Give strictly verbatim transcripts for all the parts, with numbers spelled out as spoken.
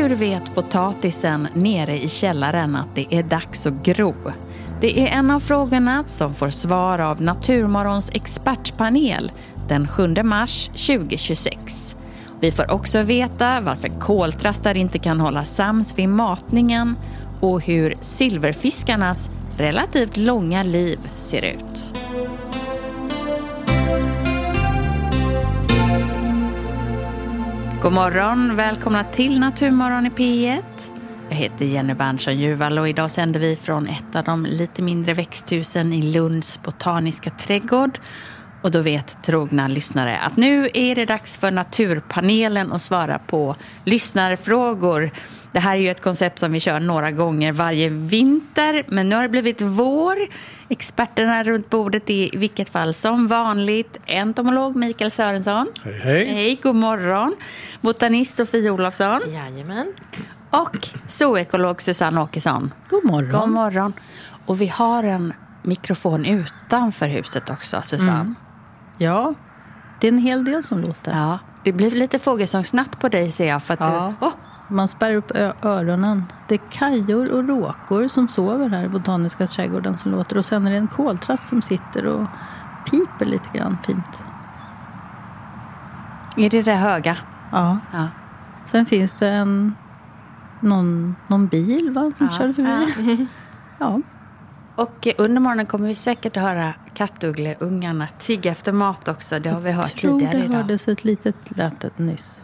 Hur vet potatisen nere i källaren att det är dags att gro? Det är en av frågorna som får svar av Naturmorgons expertpanel den sjunde mars tjugohundratjugosex. Vi får också veta varför koltrastar inte kan hålla sams vid matningen och hur silverfiskarnas relativt långa liv ser ut. God morgon, välkomna till Naturmorgon i P ett. Jag heter Jenny Berntsson-Juvall och idag sänder vi från ett av de lite mindre växthusen i Lunds botaniska trädgård. Och då vet trogna lyssnare att nu är det dags för Naturpanelen att svara på lyssnarfrågor. Det här är ju ett koncept som vi kör några gånger varje vinter, men nu har det blivit vår. Experterna runt bordet är i vilket fall som vanligt entomolog Mikael Sörensson. Hej, hej. Hej, god morgon. Botanist Sofie Olofsson. Jajamän. Och zooekolog Susanne Åkesson. God morgon. God morgon. Och vi har en mikrofon utanför huset också, Susanne. Mm. Ja, det är en hel del som låter. Ja, det blir lite fågelsångsnatt på dig, ser jag. För att ja. du... oh. Man spärrar upp ö- öronen. Det är kajor och råkor som sover här i botaniska trädgården som låter. Och sen är det en koltrast som sitter och piper lite grann fint. Är det det höga? Ja. ja. Sen finns det en någon, någon bil va, som ja. kör förbi. Ja. ja. Och under morgonen kommer vi säkert att höra kattugleungarna tigga efter mat också. Det har vi hört tidigare idag. Jag tror det hördes ett litet lätet nyss.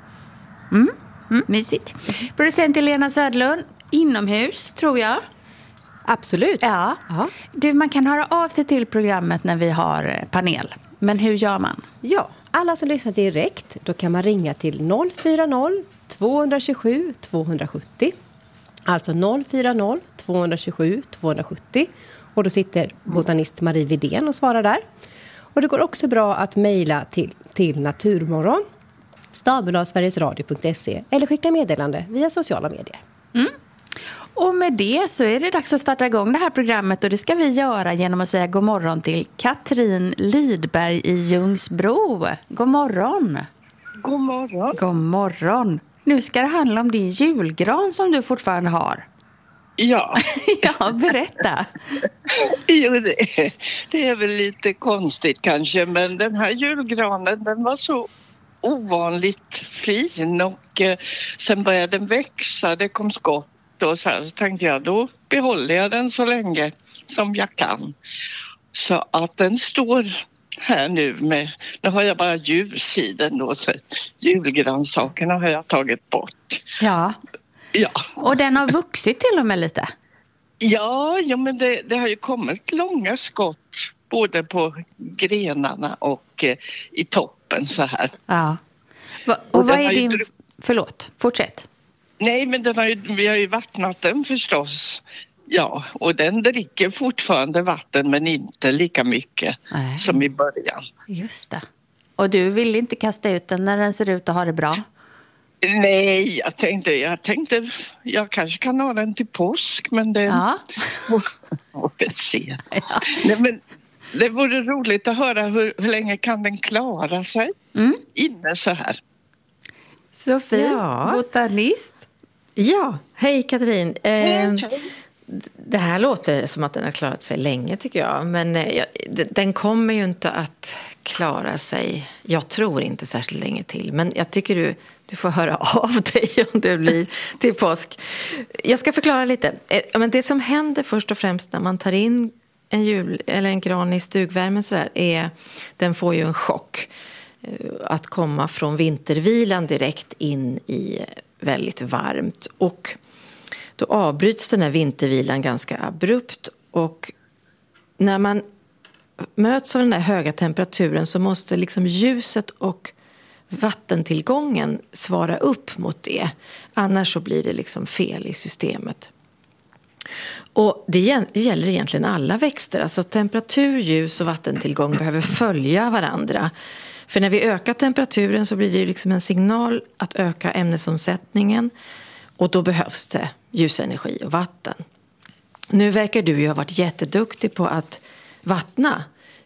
Mm. Mm. Mysigt. Producent Elena Södlund, inomhus tror jag. Absolut. Ja. ja. Du, man kan höra av sig till programmet när vi har panel. Men hur gör man? Ja, alla som lyssnar direkt, då kan man ringa till noll fyra noll två två sju två sju zero. Alltså noll fyra noll två två sju två sju zero. Och då sitter botanist Marie Widén och svarar där. Och det går också bra att mejla till, till Naturmorgon. snabel-a sverigesradio punkt se eller skicka meddelande via sociala medier. Mm. Och med det så är det dags att starta igång det här programmet och det ska vi göra genom att säga god morgon till Katrin Lidberg i Ljungsbro. God morgon! God morgon! God morgon! Nu ska det handla om din julgran som du fortfarande har. Ja. ja, berätta. jo, det är, det är väl lite konstigt kanske, men den här julgranen den var så ovanligt fin och eh, sen började den växa, det kom skott och så här, så tänkte jag då behåller jag den så länge som jag kan. Så att den står här nu med, nu har jag bara ljus i den då, så julgransakerna har jag tagit bort. Ja. Ja. Och den har vuxit till och med lite. Ja, ja men det, det har ju kommit långa skott både på grenarna och eh, i toppen så här. Ja. Va, och, och vad är din... Ju... Förlåt, fortsätt. Nej, men den har ju, vi har ju vattnat den förstås. Ja, och den dricker fortfarande vatten men inte lika mycket Nej. som i början. Just det. Och du vill inte kasta ut den när den ser ut att ha det bra? Nej, jag tänkte, jag tänkte, jag kanske kan ha den till påsk, men det... Ja. Får vi se. Ja. Nej, men det vore roligt att höra hur, hur länge kan den klara sig mm. inne så här. Sofie, ja. botanist. Ja, hej Katrin. Eh, hej, hej. Det här låter som att den har klarat sig länge tycker jag. Men eh, den kommer ju inte att klara sig, jag tror inte särskilt länge till. Men jag tycker du, du får höra av dig om det blir till påsk. Jag ska förklara lite. Eh, men det som händer först och främst när man tar in en jul eller en gran i stugvärmen så där, är den får ju en chock. Eh, att komma från vintervilan direkt in i väldigt varmt. Och då avbryts den här vintervilan ganska abrupt. Och när man möts av den här höga temperaturen så måste liksom ljuset och vattentillgången svara upp mot det. Annars så blir det liksom fel i systemet. Och det gäller egentligen alla växter. Alltså temperatur, ljus och vattentillgång behöver följa varandra. För när vi ökar temperaturen så blir det liksom en signal att öka ämnesomsättningen. Och då behövs det ljusenergi och vatten. Nu verkar du ju ha varit jätteduktig på att vattna.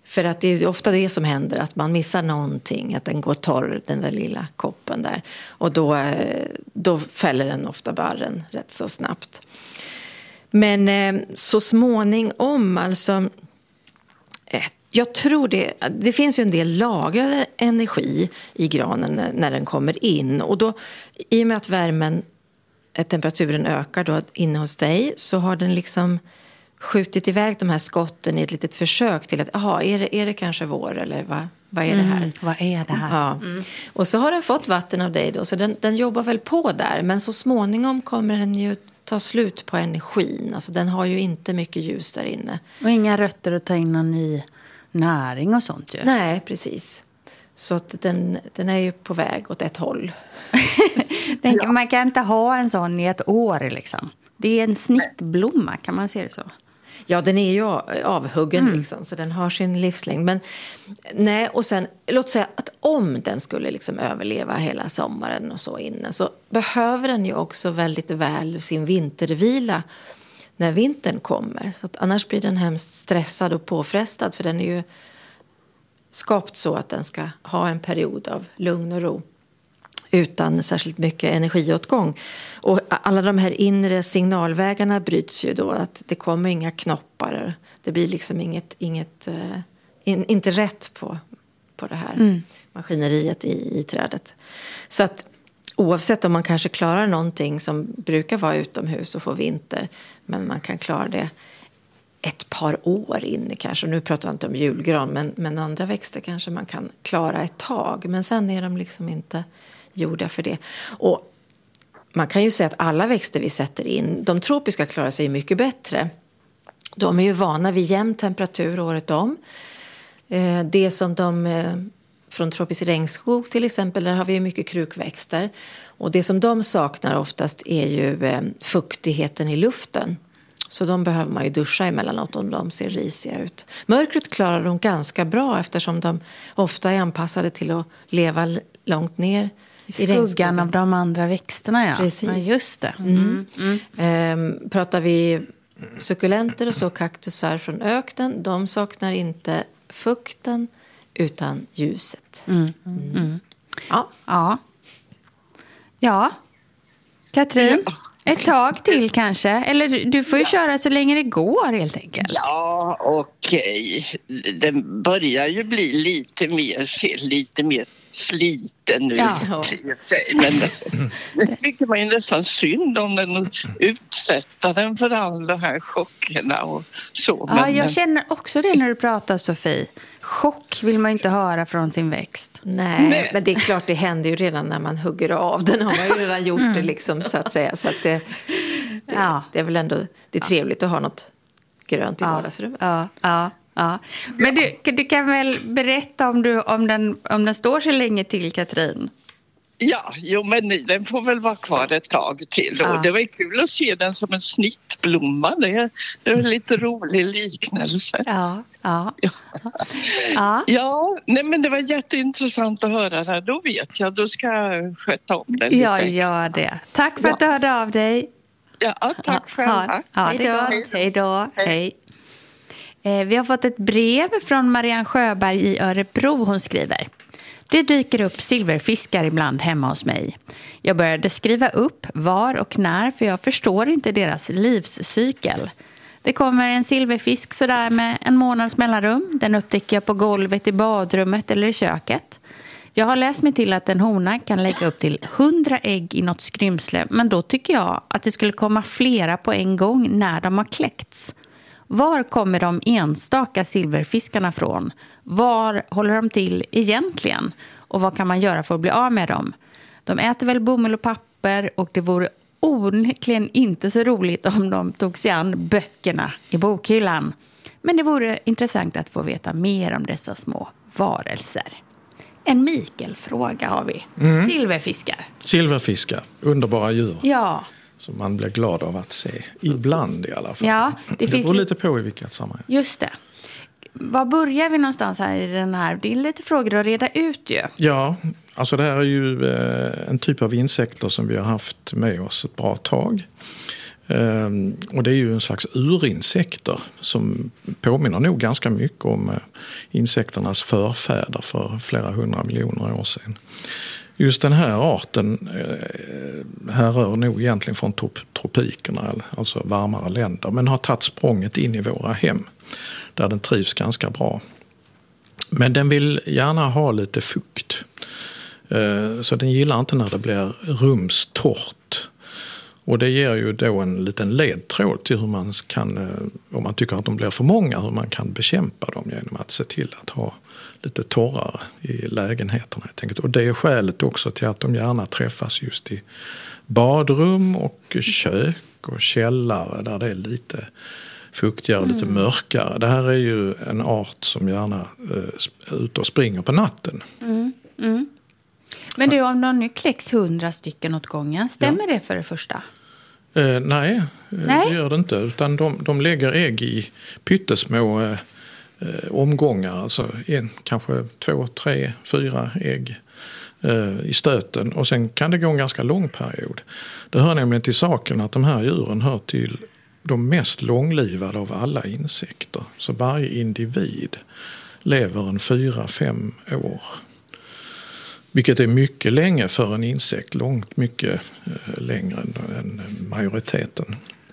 För att det är ofta det som händer, att man missar någonting, att den går torr, den där lilla koppen där. Och då, då fäller den ofta barren rätt så snabbt. Men eh, så småningom, alltså, eh, jag tror det, det finns ju en del lagrad energi i granen när, när den kommer in. Och då, i och med att värmen, temperaturen ökar då inne hos dig, så har den liksom skjutit iväg de här skotten i ett litet försök till att, aha, är det, är det kanske vår eller vad, vad är det här? Mm, vad är det här? Ja. Mm. Och så har den fått vatten av dig då, så den, den jobbar väl på där. Men så småningom kommer den ju ta slut på energin. Alltså den har ju inte mycket ljus där inne. Och inga rötter att ta in någon ny näring och sånt ju. Nej, precis. Så att den, den är ju på väg åt ett håll. Den, ja. Man kan inte ha en sån i ett år liksom. Det är en snittblomma, kan man se det så? Ja, den är ju avhuggen mm. liksom, så den har sin livslängd. Men nej, och sen, låt säga att om den skulle liksom överleva hela sommaren och så inne, så behöver den ju också väldigt väl sin vintervila när vintern kommer. Så att annars blir den hemskt stressad och påfrestad, för den är ju skapt så att den ska ha en period av lugn och ro utan särskilt mycket energiåtgång. Och alla de här inre signalvägarna bryts ju då, att det kommer inga knoppar. Det blir liksom inget, inget uh, in, inte rätt på, på det här mm. maskineriet i, i trädet. Så att oavsett om man kanske klarar någonting som brukar vara utomhus och få vinter, men man kan klara det ett par år in kanske. Nu pratar jag inte om julgran, men, men andra växter kanske man kan klara ett tag. Men sen är de liksom inte gjorda för det. Och man kan ju säga att alla växter vi sätter in, de tropiska klarar sig mycket bättre. De är ju vana vid jämn temperatur året om. Det som de från tropisk regnskog till exempel, där har vi ju mycket krukväxter. Och det som de saknar oftast är ju fuktigheten i luften. Så de behöver man ju duscha emellanåt om de ser risiga ut. Mörkret klarar de ganska bra, eftersom de ofta är anpassade till att leva långt ner i skuggan av de andra växterna, ja. Precis. Ja, just det. Mm. Mm. Ehm, pratar vi sukulenter och så kaktusar från öknen, de saknar inte fukten utan ljuset. Mm. Mm. Mm. Ja. Ja. Ja. Katrin? Ja. Ett tag till kanske? Eller du får ju ja. köra så länge det går helt enkelt. Ja, okej. Okay. Den börjar ju bli lite mer, se lite mer sliten nu. Ja. Men det tycker man ju nästan synd om den och utsätta den för alla de här chockerna och så. Ja, men, jag känner också det när du pratar, Sofie. Chock vill man ju inte höra från sin växt. Nej, Nej, men det är klart, det händer ju redan när man hugger av den. Har man ju redan gjort mm. det liksom, så att säga. Så att det, det, ja. det är väl ändå det är trevligt att ha något grönt i ja. vardagsrummet. Ja, ja, ja. Men du, du kan väl berätta om, du, om, den, om den står så länge till, Katrin? Ja, jo, men den får väl vara kvar ett tag till. Ja. Och det var kul att se den som en snittblomma. Det är, det är en lite rolig liknelse. Ja, ja. Ja, ja. ja nej, men det var jätteintressant att höra det här. Då vet jag, då ska jag sköta om den lite Ja, extra. gör det. Tack för ja. att du hörde av dig. Ja, tack själv. Ja, ja, Hej då. Hej då. Hej. Eh, vi har fått ett brev från Marianne Sjöberg i Örebro. Hon skriver: det dyker upp silverfiskar ibland hemma hos mig. Jag började skriva upp var och när, för jag förstår inte deras livscykel. Det kommer en silverfisk sådär med en månads mellanrum. Den upptäcker jag på golvet i badrummet eller i köket. Jag har läst mig till att en hona kan lägga upp till hundra ägg i något skrymsle, men då tycker jag att det skulle komma flera på en gång när de har kläckts. Var kommer de enstaka silverfiskarna från? Var håller de till egentligen? Och vad kan man göra för att bli av med dem? De äter väl bomull och papper, och det vore onekligen inte så roligt om de tog sig an böckerna i bokhyllan. Men det vore intressant att få veta mer om dessa små varelser. En Mikael-fråga har vi. Mm. Silverfiskar. Silverfiskar, underbara djur. Ja. Som man blir glad av att se. Ibland i alla fall. Ja, det, det finns beror lite på i vilket sammanhang. Just det. Var börjar vi någonstans här i den här? Det är lite frågor att reda ut ju. Ja, alltså det här är ju eh, en typ av insekter som vi har haft med oss ett bra tag. Ehm, och det är ju en slags urinsekter som påminner nog ganska mycket om eh, insekternas förfäder för flera hundra miljoner år sedan. Just den här arten eh, härrör nog egentligen från top- tropikerna, alltså varmare länder, men har tagit språnget in i våra hem där den trivs ganska bra. Men den vill gärna ha lite fukt. Eh, så den gillar inte när det blir rumstort. Och det ger ju då en liten ledtråd till hur man kan, om man tycker att de blir för många, hur man kan bekämpa dem genom att se till att ha lite torrare i lägenheterna. Jag tänker. Och det är skälet också till att de gärna träffas just i badrum och kök och källare där det är lite fuktigare och lite mm. mörkare. Det här är ju en art som gärna är ute och springer på natten. Mm. Mm. Men du, om de nu kläcks hundra stycken åt gången, stämmer ja. det för det första? Eh, nej, nej, det gör det inte. Utan de, de lägger ägg i pyttesmå eh, omgångar. Alltså en, kanske två, tre, fyra ägg eh, i stöten. Och sen kan det gå en ganska lång period. Det hör nämligen till saken att de här djuren hör till de mest långlivade av alla insekter. Så varje individ lever en fyra, fem år. Vilket är mycket länge för en insekt, långt mycket eh, längre än, än majoriteten.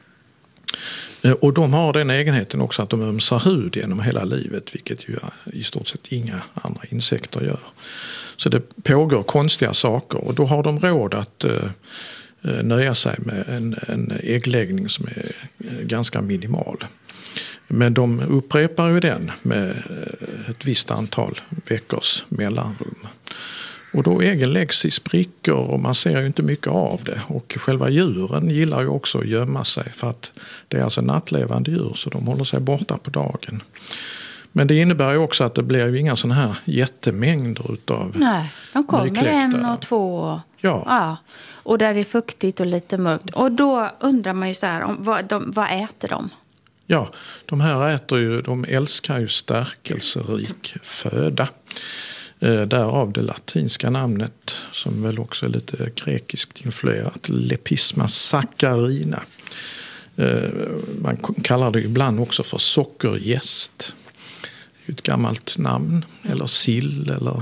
Eh, och de har den egenheten också att de ömsar hud genom hela livet, vilket ju i stort sett inga andra insekter gör. Så det pågår konstiga saker och då har de råd att eh, nöja sig med en, en äggläggning som är eh, ganska minimal. Men de upprepar ju den med ett visst antal veckors mellanrum. Och då äggen läggs i sprickor och man ser ju inte mycket av det. Och själva djuren gillar ju också att gömma sig för att det är alltså nattlevande djur så de håller sig borta på dagen. Men det innebär ju också att det blir ju inga sådana här jättemängder utav Nej, de kommer nykläckta. en och två. Ja. ja. Och där det är fuktigt och lite mörkt. Och då undrar man ju så här, om, vad, de, vad äter de? Ja, de här äter ju, de älskar ju stärkelserik föda. Eh, därav det latinska namnet som väl också är lite grekiskt influerat, Lepisma saccharina. Eh, man kallar det ibland också för sockergäst. Det är ett gammalt namn, eller sill eller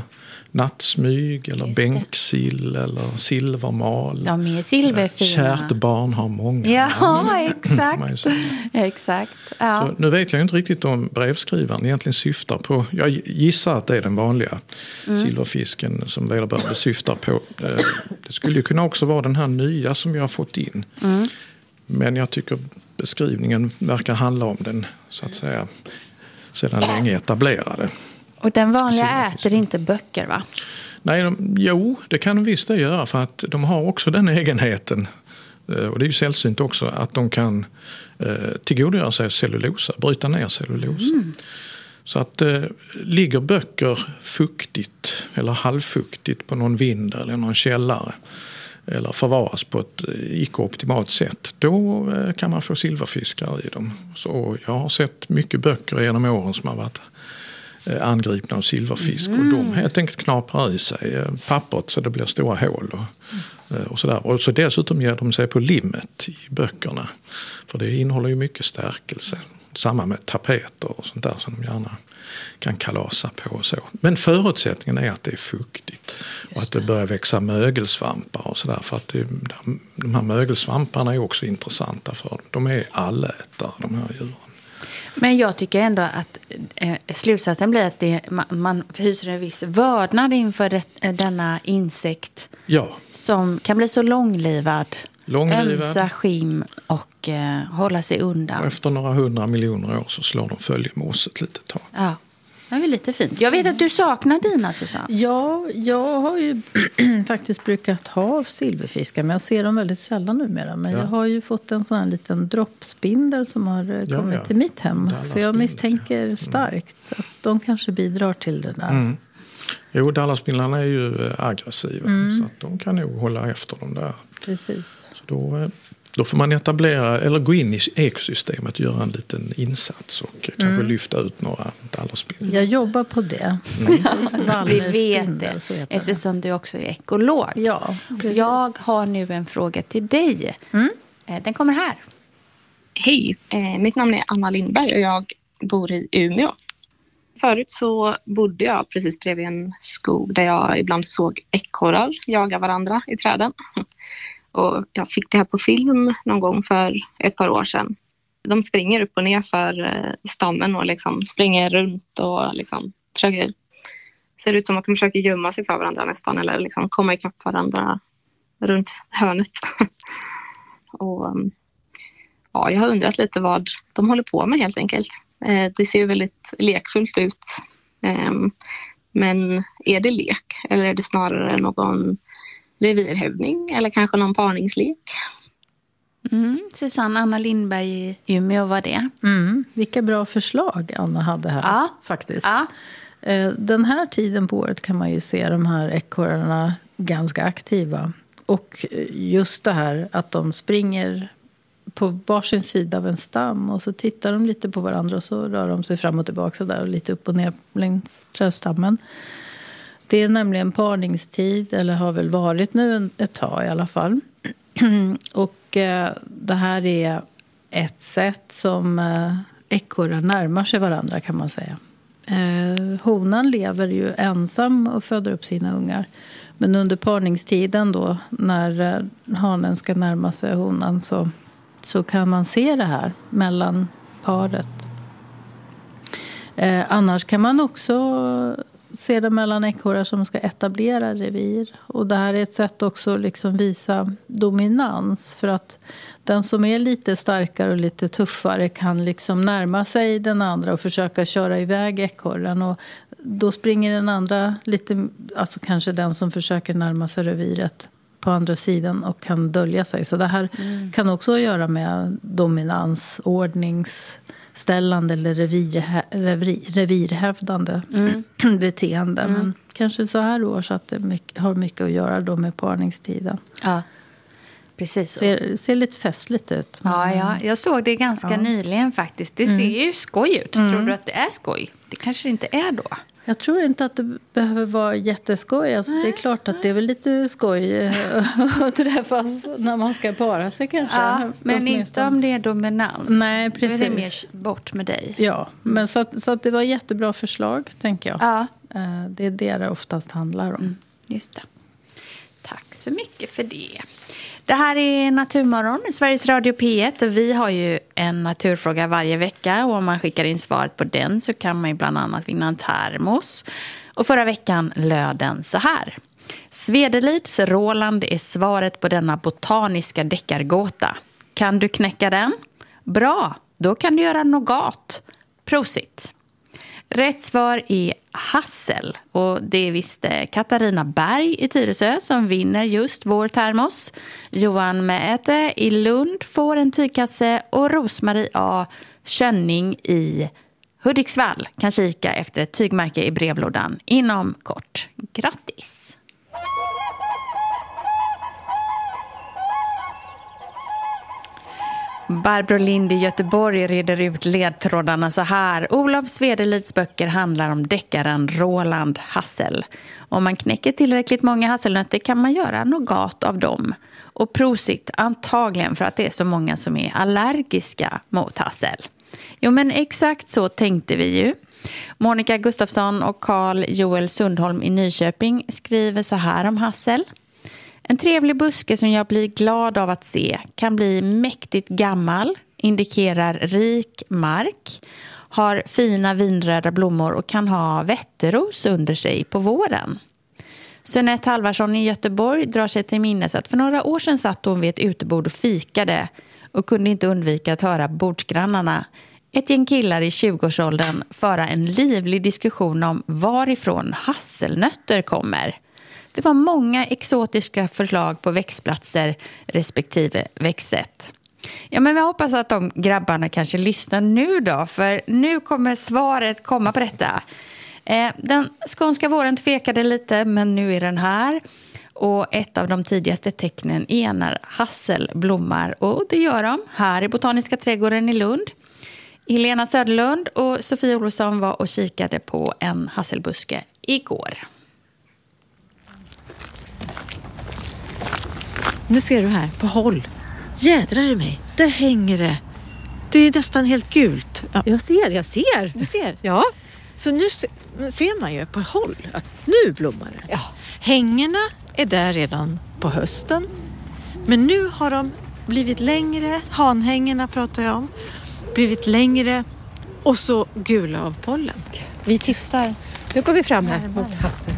nattsmyg eller bänksill eller silvermal. De är silverfina. Kärt barn har många. Ja, exakt. exakt. Ja. Så nu vet jag inte riktigt om brevskrivaren egentligen syftar på. Jag gissar att det är den vanliga mm. silverfisken som vederbörande syftar på. Det skulle ju kunna också vara den här nya som jag har fått in. Mm. Men jag tycker beskrivningen verkar handla om den så att säga sedan länge etablerade. Och den vanliga äter inte böcker, va? Nej, de, jo, det kan de visst det göra för att de har också den egenheten. Och det är ju sällsynt också att de kan eh, tillgodogöra sig cellulosa, bryta ner cellulosa. Mm. Så att eh, ligger böcker fuktigt eller halvfuktigt på någon vind eller någon källare eller förvaras på ett icke-optimalt sätt, då eh, kan man få silverfiskar i dem. Så jag har sett mycket böcker genom åren som har varit angripna av silverfisk mm. och de helt enkelt knaprar i sig pappret så det blir stora hål och, och sådär. Och så dessutom ger de sig på limmet i böckerna för det innehåller ju mycket stärkelse. Samma med tapeter och sånt där som de gärna kan kalasa på och så. Men förutsättningen är att det är fuktigt och att det börjar växa mögelsvampar och sådär för att det, de här mögelsvamparna är också intressanta för dem. De är allätare, de här djuren. Men jag tycker ändå att eh, slutsatsen blir att det, man, man hyser en viss vördnad inför det, denna insekt ja. som kan bli så långlivad, långlivad. ömsa skim och eh, hålla sig undan. Och efter några hundra miljoner år så slår de följe med oss ett litet tag. Ja. Det är väl lite fint. Jag vet att du saknar dina, Susanne. Ja, jag har ju faktiskt brukat ha silverfiskar, men jag ser dem väldigt sällan numera. Men ja. jag har ju fått en sån här liten droppspindel som har ja, kommit ja. till mitt hem. Så jag misstänker ja. starkt att de kanske bidrar till det där. Mm. Jo, dallarspindlarna är ju aggressiva mm. så att de kan nog hålla efter dem där. Precis. Så då... Då får man etablera eller gå in i ekosystemet och göra en liten insats och mm. kanske lyfta ut några dallarspindlar. Jag jobbar på det. Mm. Vi vet det, eftersom du också är ekolog. Ja, jag har nu en fråga till dig. Mm. Den kommer här. Hej, eh, mitt namn är Anna Lindberg och jag bor i Umeå. Förut så bodde jag precis bredvid en skog där jag ibland såg ekorrar jaga varandra i träden. Och jag fick det här på film någon gång för ett par år sedan. De springer upp och ner för stammen och liksom springer runt och liksom försöker, ser ut som att de försöker gömma sig för varandra nästan eller liksom komma ikapp varandra runt hörnet. Och ja, jag har undrat lite vad de håller på med helt enkelt. Det ser väldigt lekfullt ut. Men är det lek eller är det snarare någon revirhävdning eller kanske någon parningslek? Mm, Susanne, Anna Lindberg i Umeå var det. Mm, vilka bra förslag Anna hade här, ja. faktiskt. Ja. Den här tiden på året kan man ju se de här ekorrarna ganska aktiva. Och just det här att de springer på varsin sida av en stam och så tittar de lite på varandra och så rör de sig fram och tillbaka så där och lite upp och ner längs trädstammen. Det är nämligen parningstid, eller har väl varit nu ett tag i alla fall. Och eh, det här är ett sätt som eh, ekorrar närmar sig varandra, kan man säga. Eh, honan lever ju ensam och föder upp sina ungar. Men under parningstiden då, när eh, hanen ska närma sig honan, så, så kan man se det här mellan paret. Eh, annars kan man också se det mellan ekorrar som ska etablera revir. Och det här är ett sätt också att liksom visa dominans. För att den som är lite starkare och lite tuffare kan liksom närma sig den andra och försöka köra iväg ekorren. Och då springer den andra lite, alltså kanske den som försöker närma sig reviret på andra sidan och kan dölja sig. Så det här mm. kan också göra med dominans, ordnings... ställande eller revir, revir, revirhävdande mm. beteende. Mm. Men kanske så här år så att det mycket, har mycket att göra då med parningstiden. Ja, precis. Ser, ser lite festligt ut. Ja, ja, jag såg det ganska ja. nyligen faktiskt. Det mm. ser ju skoj ut. Mm. Tror du att det är skoj? Det kanske det inte är då. Jag tror inte att det behöver vara jätteskoj. Alltså, det är klart att det är väl lite skoj att träffas när man ska para sig kanske. Ja, men inte om det är dominans. Nej, precis. Då är det mer bort med dig. Ja, mm. men så, att, så att det var jättebra förslag, tänker jag. Ja. Det är det det oftast handlar om. Mm, just det. Tack så mycket för det. Det här är Naturmorgon i Sveriges Radio P ett och vi har ju en naturfråga varje vecka och om man skickar in svaret på den så kan man ju bland annat vinna en termos. Och förra veckan löd den så här. Svedelids Roland är svaret på denna botaniska deckargåta. Kan du knäcka den? Bra, då kan du göra nougat. Prosit. Rätt svar är hassel och det visste Katarina Berg i Tyresö som vinner just vår termos. Johan Mäte i Lund får en tygkasse och Rosmarie A. Könning i Hudiksvall kan kika efter ett tygmärke i brevlådan inom kort. Grattis! Barbro Lind i Göteborg reder ut ledtrådarna så här. Olof Svedelids böcker handlar om deckaren Roland Hassel. Om man knäcker tillräckligt många hasselnötter kan man göra nougat av dem. Och prosit antagligen för att det är så många som är allergiska mot hassel. Jo, men exakt så tänkte vi ju. Monica Gustafsson och Carl Joel Sundholm i Nyköping skriver så här om hassel. En trevlig buske som jag blir glad av att se kan bli mäktigt gammal, indikerar rik mark, har fina vinröda blommor och kan ha vätteros under sig på våren. Sönette Halvarsson i Göteborg drar sig till minnes att för några år sedan satt hon vid ett utebord och fikade och kunde inte undvika att höra bordsgrannarna, ett gäng killar i tjugoårsåldern, föra en livlig diskussion om varifrån hasselnötter kommer. Det var många exotiska förslag på växtplatser respektive växtsätt. Ja, men vi hoppas att de grabbarna kanske lyssnar nu då, för nu kommer svaret komma på detta. Eh, den skånska våren tvekade lite, men nu är den här. Och ett av de tidigaste tecknen är när hassel blommar, och det gör de här i Botaniska trädgården i Lund. Helena Söderlund och Sofie Olsson var och kikade på en hasselbuske igår. Nu ser du här, på håll. Jädrar i mig, där hänger det Det är nästan helt gult. Ja. Jag ser, jag ser. Du ser? Ja. Så nu, se, nu ser man ju på håll att nu blommar det. Ja. Hängena är där redan på hösten. Men nu har de blivit längre. Hanhängena pratar jag om. Blivit längre. Och så gula av pollen. Vi tittar. Nu går vi fram här mot hasseln.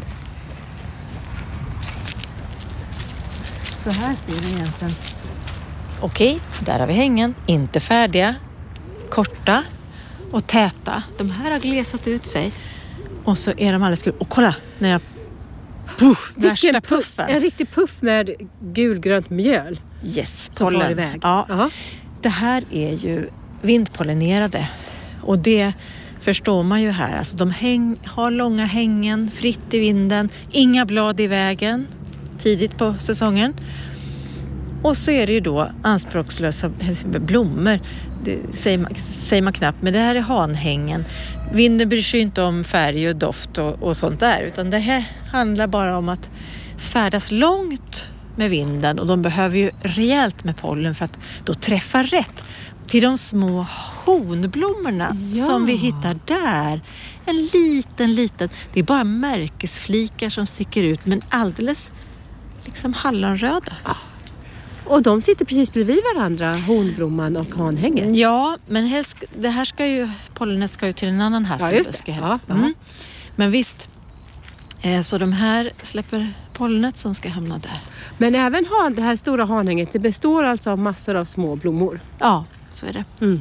Så här ser det egentligen. Okej, där har vi hängen. Inte färdiga. Korta och täta. De här har glesat ut sig. Och så är de alldeles gula. Och kolla, när jag... Puff, värsta puffen. En riktig puff med gulgrönt mjöl. Yes, som pollen. far iväg. Ja. Aha. Det här är ju vindpollinerade. Och det förstår man ju här. Alltså de häng, har långa hängen, fritt i vinden. Inga blad i vägen. Tidigt på säsongen. Och så är det ju då anspråkslösa blommor. Det säger man, säger man knappt. Men det här är hanhängen. Vinden bryr sig inte om färg och doft och, och sånt där. Utan det här handlar bara om att färdas långt med vinden. Och de behöver ju rejält med pollen för att då träffa rätt. Till de små honblommorna ja. Som vi hittar där. En liten, liten. Det är bara märkesflikar som sticker ut. Men alldeles liksom hallonröda. Ah. Och de sitter precis bredvid varandra, honblomman och hanhängen. Ja, men helst, det här ska ju, pollenet ska ju till en annan hasselbuske. Ja, ja, mm. Men visst, eh, så de här släpper pollenet som ska hamna där. Men även han, det här stora hanhänget, det består alltså av massor av små blommor. Ja, så är det. Mm.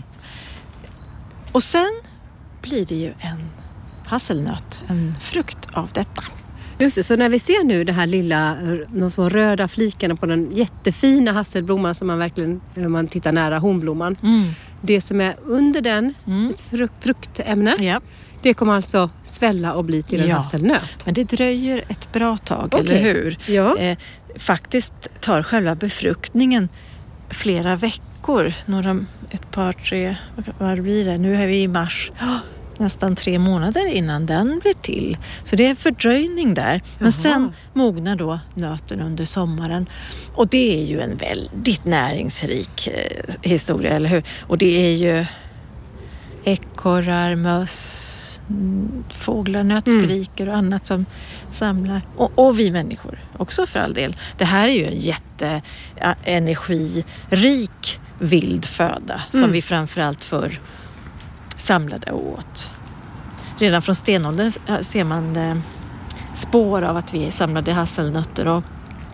Och sen blir det ju en hasselnöt, en frukt av detta. Just det, så när vi ser nu det här lilla, de små röda flikarna på den jättefina hasselblomman som man verkligen, när man tittar nära honblomman. Mm. Det som är under den, mm. ett fruk- fruktämne, ja. Det kommer alltså svälla och bli till en ja. hasselnöt. Men det dröjer ett bra tag, okay. eller hur? Ja. Eh, faktiskt tar själva befruktningen flera veckor. Några, ett par, tre, vad blir det? Nu är vi i mars. Oh. Nästan tre månader innan den blir till. Så det är fördröjning där. Men Jaha. Sen mognar då nöten under sommaren. Och det är ju en väldigt näringsrik eh, historia, eller hur? Och det är ju ekorrar, möss, fåglar, nötskriker och annat som samlar. Och, och vi människor också för all del. Det här är ju en jätteenergirik vild föda som mm. vi framförallt för samlade åt. Redan från stenåldern ser man eh, spår av att vi samlade hasselnötter, och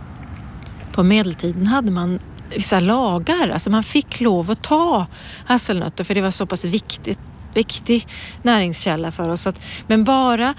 på medeltiden hade man vissa lagar. Alltså man fick lov att ta hasselnötter för det var så pass viktigt, viktig näringskälla för oss. Att, men bara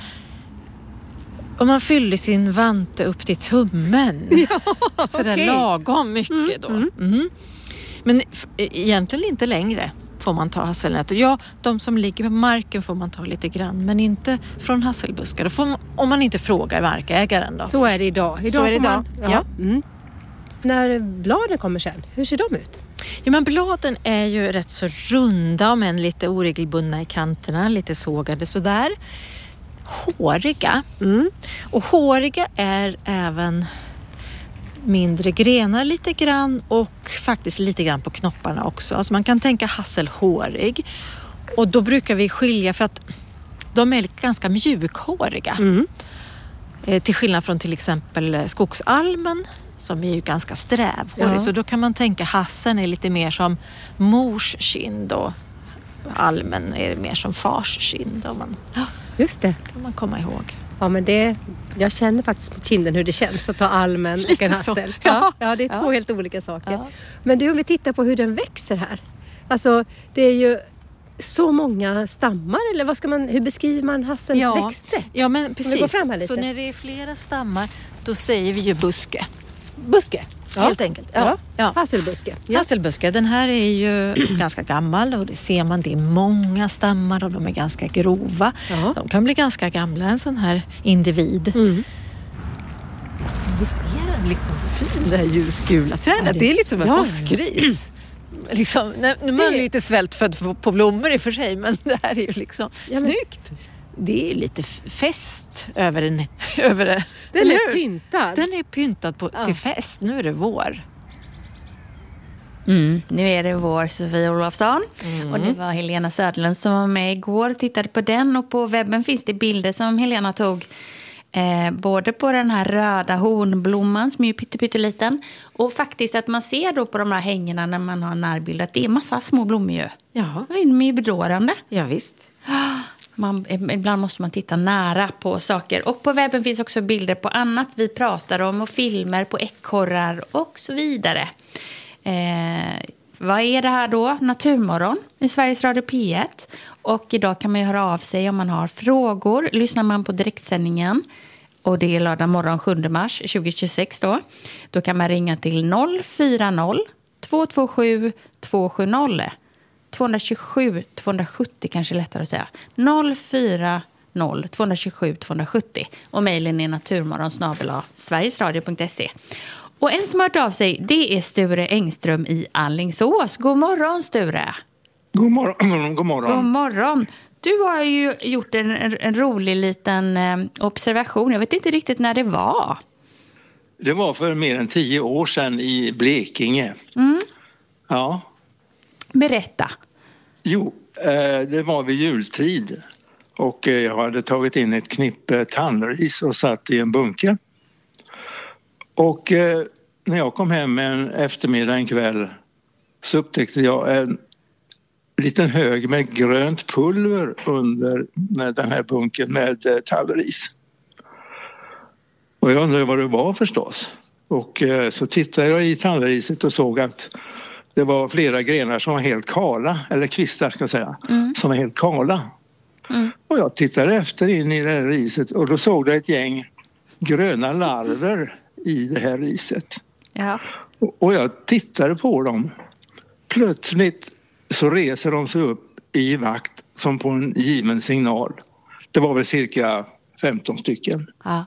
om man fyllde sin vante upp till tummen. Ja, så där okay. lagom mycket då. Mm, mm. Mm. Men egentligen inte längre får man ta hasselnötter. Ja, de som ligger på marken får man ta lite grann, men inte från hasselbuskar. Får man, om man inte frågar markägaren då. Så är det idag. idag Så är det idag. Man, ja. Ja. Mm. När bladen kommer sen, hur ser de ut? Ja, men bladen är ju rätt så runda men lite oregelbundna i kanterna, lite sågade sådär. Håriga. Mm. Och håriga är även mindre grenar lite grann och faktiskt lite grann på knopparna också. Alltså man kan tänka hasselhårig. Och då brukar vi skilja för att de är ganska mjukhåriga. Mm. Eh, till skillnad från till exempel skogsalmen som är ju ganska strävhårig. Ja. Så då kan man tänka hasseln är lite mer som mors kind och almen är mer som fars kind. Man, ja, just det. Kan man komma ihåg. Ja, men det, jag känner faktiskt på kinden hur det känns att ta almen och en hassel. Ja, ja, det är två ja. helt olika saker. Ja. Men du, om vi tittar på hur den växer här. Alltså, det är ju så många stammar, eller vad ska man, hur beskriver man hassens ja. växtsätt? Ja, men precis. Går fram här lite. Så när det är flera stammar, då säger vi ju buske. Buske? Ja. Helt enkelt. Ja. Ja. Ja. Hasselbuske. Ja. Hasselbuske, den här är ju ganska gammal och det ser man, det är många stammar och de är ganska grova. Ja. De kan bli ganska gamla, en sån här individ. Mm. Visst är den liksom fin, det här ljusgula trädet. Ja, det... det är lite som en ja. påskris. Liksom, nu är man det... lite svältfödd på blommor i och för sig, men det här är ju liksom ja, men... snyggt. Det är lite fest över den. Över det. Den är pyntad. Den är pyntad på, ja. till fest. Nu är det vår. Mm, nu är det vår Sofia Olofsson Mm. och det var Helena Söderlund som var med igår och tittade på den, och på webben finns det bilder som Helena tog eh, både på den här röda hornblomman som är ju pytteliten, och faktiskt att man ser då på de här hängena när man har närbild att det är massa små blommor ju. Ja. De är ju bedårande. Ja, visst. Man, ibland måste man titta nära på saker. Och på webben finns också bilder på annat vi pratar om och filmer på ekorrar och så vidare. Eh, vad är det här då? Naturmorgon i Sveriges Radio P ett. Och idag kan man ju höra av sig om man har frågor. Lyssnar man på direktsändningen, och det är lördag morgon sjunde mars tjugohundratjugosex då. Då kan man ringa till noll fyra noll två två sju två sju noll. tvåhundratjugosju tvåhundrasjuttio kanske är lättare att säga. noll fyra noll två två sju två sju noll. Och mejlen är naturmorgon snabel-a sverigesradio punkt se. Och en som har hört av sig, det är Sture Engström i Allingsås. God morgon, Sture. God morgon. God morgon. God morgon. Du har ju gjort en, en, en rolig liten eh, observation. Jag vet inte riktigt när det var. Det var för mer än tio år sedan i Blekinge. Mm. Ja. Berätta. Jo, eh, det var vid jultid. Och eh, jag hade tagit in ett knippe tandris och satt i en bunker. Och eh, när jag kom hem en eftermiddag en kväll så upptäckte jag en liten hög med grönt pulver under med den här bunken med eh, tallris. Och jag undrade vad det var förstås. Och eh, så tittade jag i tallriset och såg att det var flera grenar som var helt kala, eller kvistar ska jag säga, mm. som var helt kala. Mm. Och jag tittade efter in i det här riset och då såg jag ett gäng gröna larver i det här riset. Ja. Och, och jag tittade på dem. Plötsligt så reser de sig upp i vakt som på en given signal. Det var väl cirka femton stycken. Ja.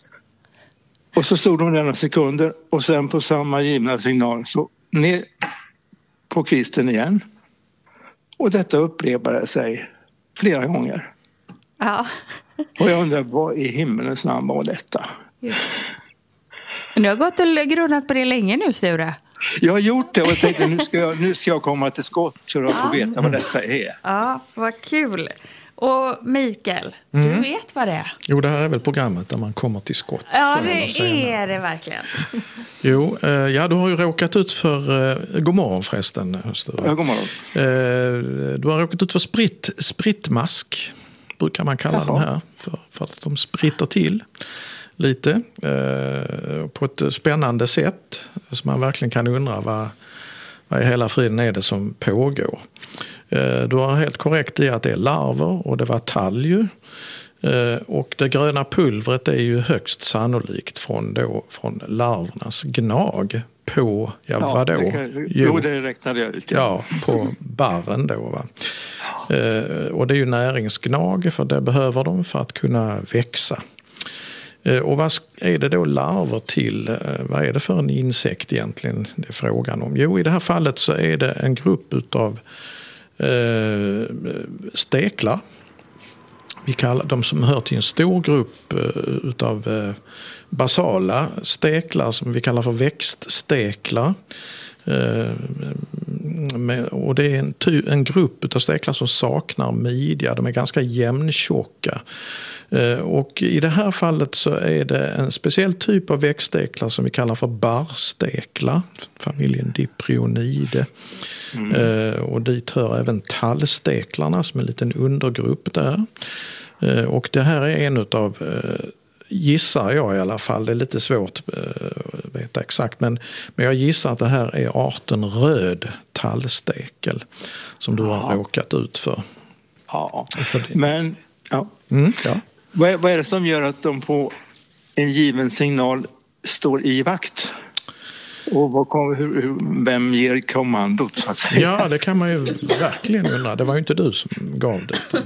Och så stod de där några sekunder och sen på samma givna signal så ner på kvisten igen. Och detta upprepade sig flera gånger. Ja. Och jag undrar, vad i himmelens namn var detta? Just. Du har gått och grunnat på det länge nu, Sture. Jag har gjort det och jag tänkte nu ska jag, nu ska jag komma till skott så att få veta vad detta är. Ja, vad kul. Och Mikael, mm. du vet vad det är? Jo, det här är väl programmet där man kommer till skott. Ja, det är det verkligen. Jo, eh, ja, du har ju råkat ut för... Eh, god morgon förresten, Sture. Ja, god morgon. Eh, du har råkat ut för sprit, spritmask, brukar man kalla Jaha. de här. För, för att de spritter till lite eh, på ett spännande sätt. Så man verkligen kan undra vad, vad i hela friden är det som pågår. Du har helt korrekt i att det är larver och det var talg. Och det gröna pulvret är ju högst sannolikt från, då, från larvernas gnag på, ja, ja vadå? Det kan, jo, det räknade jag ut. Ja, ja på barren då va. Ja. Och det är ju näringsgnag, för det behöver de för att kunna växa. Och vad är det då larver till? Vad är det för en insekt egentligen det är frågan om? Jo, i det här fallet så är det en grupp utav eh, steklar. Vi kallar de som hör till en stor grupp eh, utav eh, basala steklar som vi kallar för växtsteklar. Eh, med, och det är en, ty, en grupp utav steklar som saknar midja. De är ganska jämntjocka. Eh, och i det här fallet så är det en speciell typ av växtsteklar som vi kallar för barrsteklar. Familjen Diprionidae. Mm. Eh, och dit hör även tallsteklarna som är en liten undergrupp där. Eh, och det här är en utav... Eh, gissar jag i alla fall, det är lite svårt att uh, veta exakt, men, men jag gissar att det här är arten röd tallstekel som du har ja. råkat ut för. Ja, för men ja. Mm, ja. Vad, är, vad är det som gör att de på en given signal står i vakt? Och vad kom, hur, hur, vem ger kommandot så att säga? Ja, det kan man ju verkligen undra. Det var ju inte du som gav det.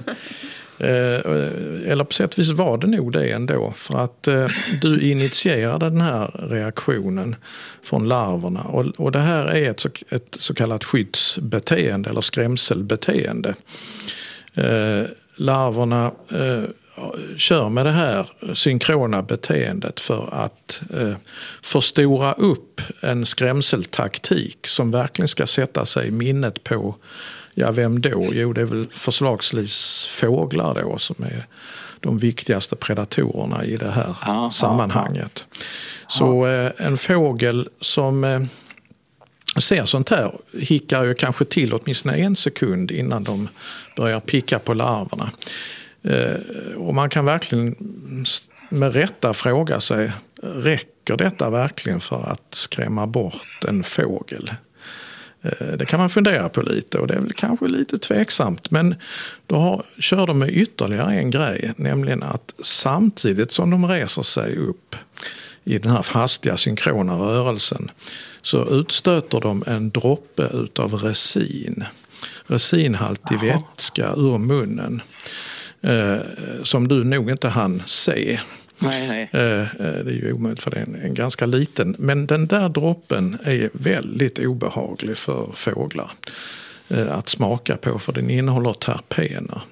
Eller på sätt vis var det nog det ändå, för att eh, du initierade den här reaktionen från larverna och, och det här är ett så, ett så kallat skyddsbeteende eller skrämselbeteende. Eh, larverna eh, kör med det här synkrona beteendet för att eh, förstora upp en skrämseltaktik som verkligen ska sätta sig i minnet på, ja vem då? Jo, det är väl förslagsvis fåglar då som är de viktigaste predatorerna i det här ja, sammanhanget. Ja, ja. Så eh, en fågel som eh, ser sånt här hickar ju kanske till åtminstone en sekund innan de börjar picka på larverna. Eh, och man kan verkligen med rätta fråga sig, räcker detta verkligen för att skrämma bort en fågel? Eh, det kan man fundera på lite, och det är väl kanske lite tveksamt. Men då har, kör de med ytterligare en grej, nämligen att samtidigt som de reser sig upp i den här hastiga synkrona rörelsen så utstöter de en droppe utav resin. Resinhaltig vätska ur munnen. Eh, som du nog inte hann se. Nej, nej. Eh, det är ju omöjligt för det är en, en ganska liten. Men den där droppen är väldigt obehaglig för fåglar eh, att smaka på, för den innehåller terpener.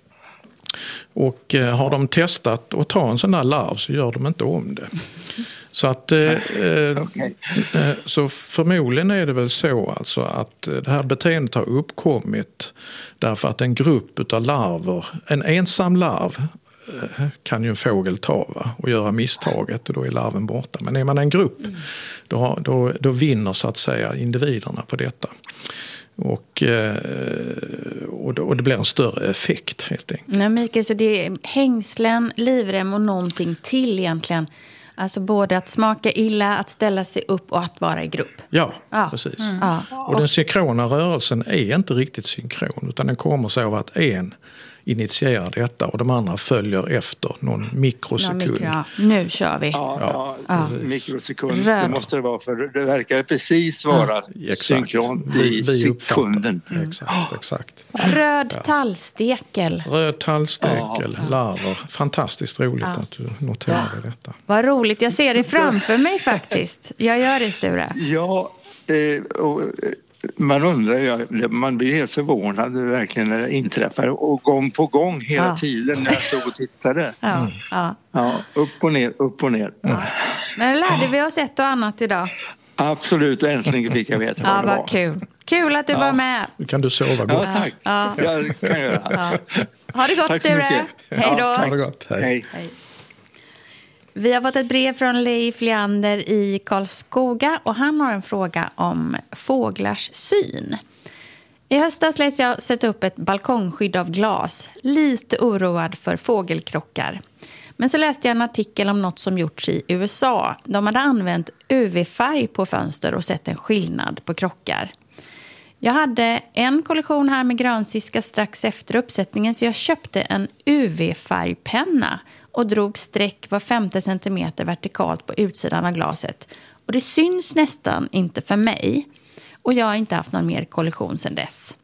Och eh, har de testat att ta en sån där larv så gör de inte om det. Så att eh, okay. eh, så förmodligen är det väl så alltså att det här beteendet har uppkommit därför att en grupp av larver, en ensam larv eh, kan ju en fågel ta va, och göra misstaget och då är larven borta. Men är man en grupp då, då, då vinner så att säga individerna på detta. Och, och, det, och det blir en större effekt helt enkelt. Nej, Mikael, så det är hängslen, livrem och någonting till egentligen. Alltså både att smaka illa, att ställa sig upp och att vara i grupp. Ja, ja. precis. Mm. Ja. Och den synkrona rörelsen är inte riktigt synkron, utan den kommer sig av att en initierar detta och de andra följer efter någon mikrosekund. Ja, mikro, ja. Nu kör vi. Ja, ja, ja. Mikrosekund. Röd. Det måste det vara, för det verkar precis vara ja. synkront i vi, vi sekunden. Mm. Exakt, exakt. Röd ja. tallstekel. Röd tallstekel, ja. larver. Fantastiskt roligt ja. att du noterade ja. detta. Vad roligt, jag ser det framför mig faktiskt. Jag gör det, Sture. Ja, eh, och... Man undrar ju, man blir helt förvånad verkligen när det inträffar, och gång på gång hela ja. tiden när jag såg och tittade. Ja, mm. ja. ja, upp och ner, upp och ner. Ja. Men lärde vi oss ett och annat idag? Absolut, äntligen fick jag veta ja, vad det var. Vad kul. Kul att du ja. var med. Nu kan du sova gott. Ja, tack. Ja. Jag kan göra. Ja. Ha det gott, tack Sture. Hej då. Ja, ha det gott. Hej. Hej. Hej. Vi har fått ett brev från Leif Leander i Karlskoga och han har en fråga om fåglars syn. I höstas lät jag sätta upp ett balkongskydd av glas, lite oroad för fågelkrockar. Men så läste jag en artikel om något som gjorts i U S A. De hade använt U V-färg på fönster och sett en skillnad på krockar. Jag hade en kollektion här med grönsiska strax efter uppsättningen, så jag köpte en U V-färgpenna och drog streck var femte centimeter vertikalt på utsidan av glaset. Och det syns nästan inte för mig. Och jag har inte haft någon mer kollektion sedan dess.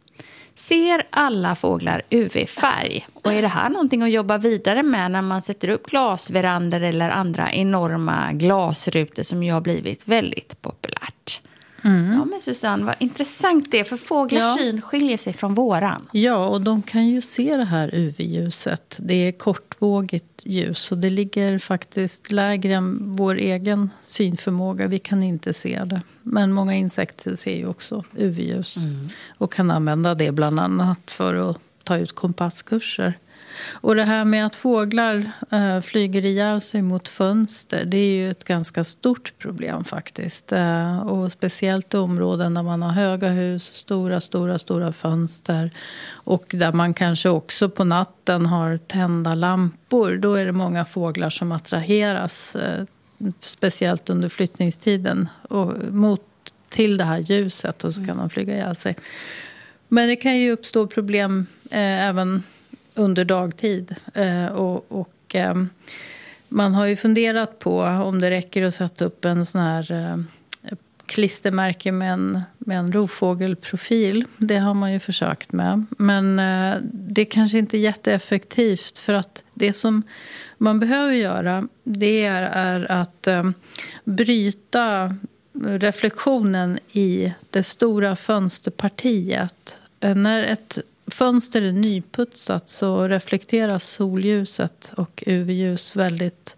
Ser alla fåglar U V-färg? Och är det här någonting att jobba vidare med när man sätter upp glasverander eller andra enorma glasrutor som ju har blivit väldigt populärt? Mm. Ja, men Susanne, vad intressant det är, för fåglars ja. syn skiljer sig från våran. Ja, och de kan ju se det här U V-ljuset. Det är kortvågigt ljus och det ligger faktiskt lägre än vår egen synförmåga. Vi kan inte se det. Men många insekter ser ju också U V-ljus mm. och kan använda det bland annat för att ta ut kompasskurser. Och det här med att fåglar äh, flyger ihjäl sig mot fönster, det är ju ett ganska stort problem faktiskt. Äh, och speciellt i områden där man har höga hus, stora, stora, stora fönster. Och där man kanske också på natten har tända lampor. Då är det många fåglar som attraheras, äh, speciellt under flyttningstiden, och mot, till det här ljuset, och så kan de flyga ihjäl sig. Men det kan ju uppstå problem äh, även under dagtid eh, och, och eh, man har ju funderat på om det räcker att sätta upp en sån här eh, klistermärke med en, med en rovfågelprofil. Det har man ju försökt med, men eh, det kanske inte är jätteeffektivt, för att det som man behöver göra, det är, är att eh, bryta reflektionen i det stora fönsterpartiet. Eh, när ett fönster är nyputsat så reflekteras solljuset och U V-ljus väldigt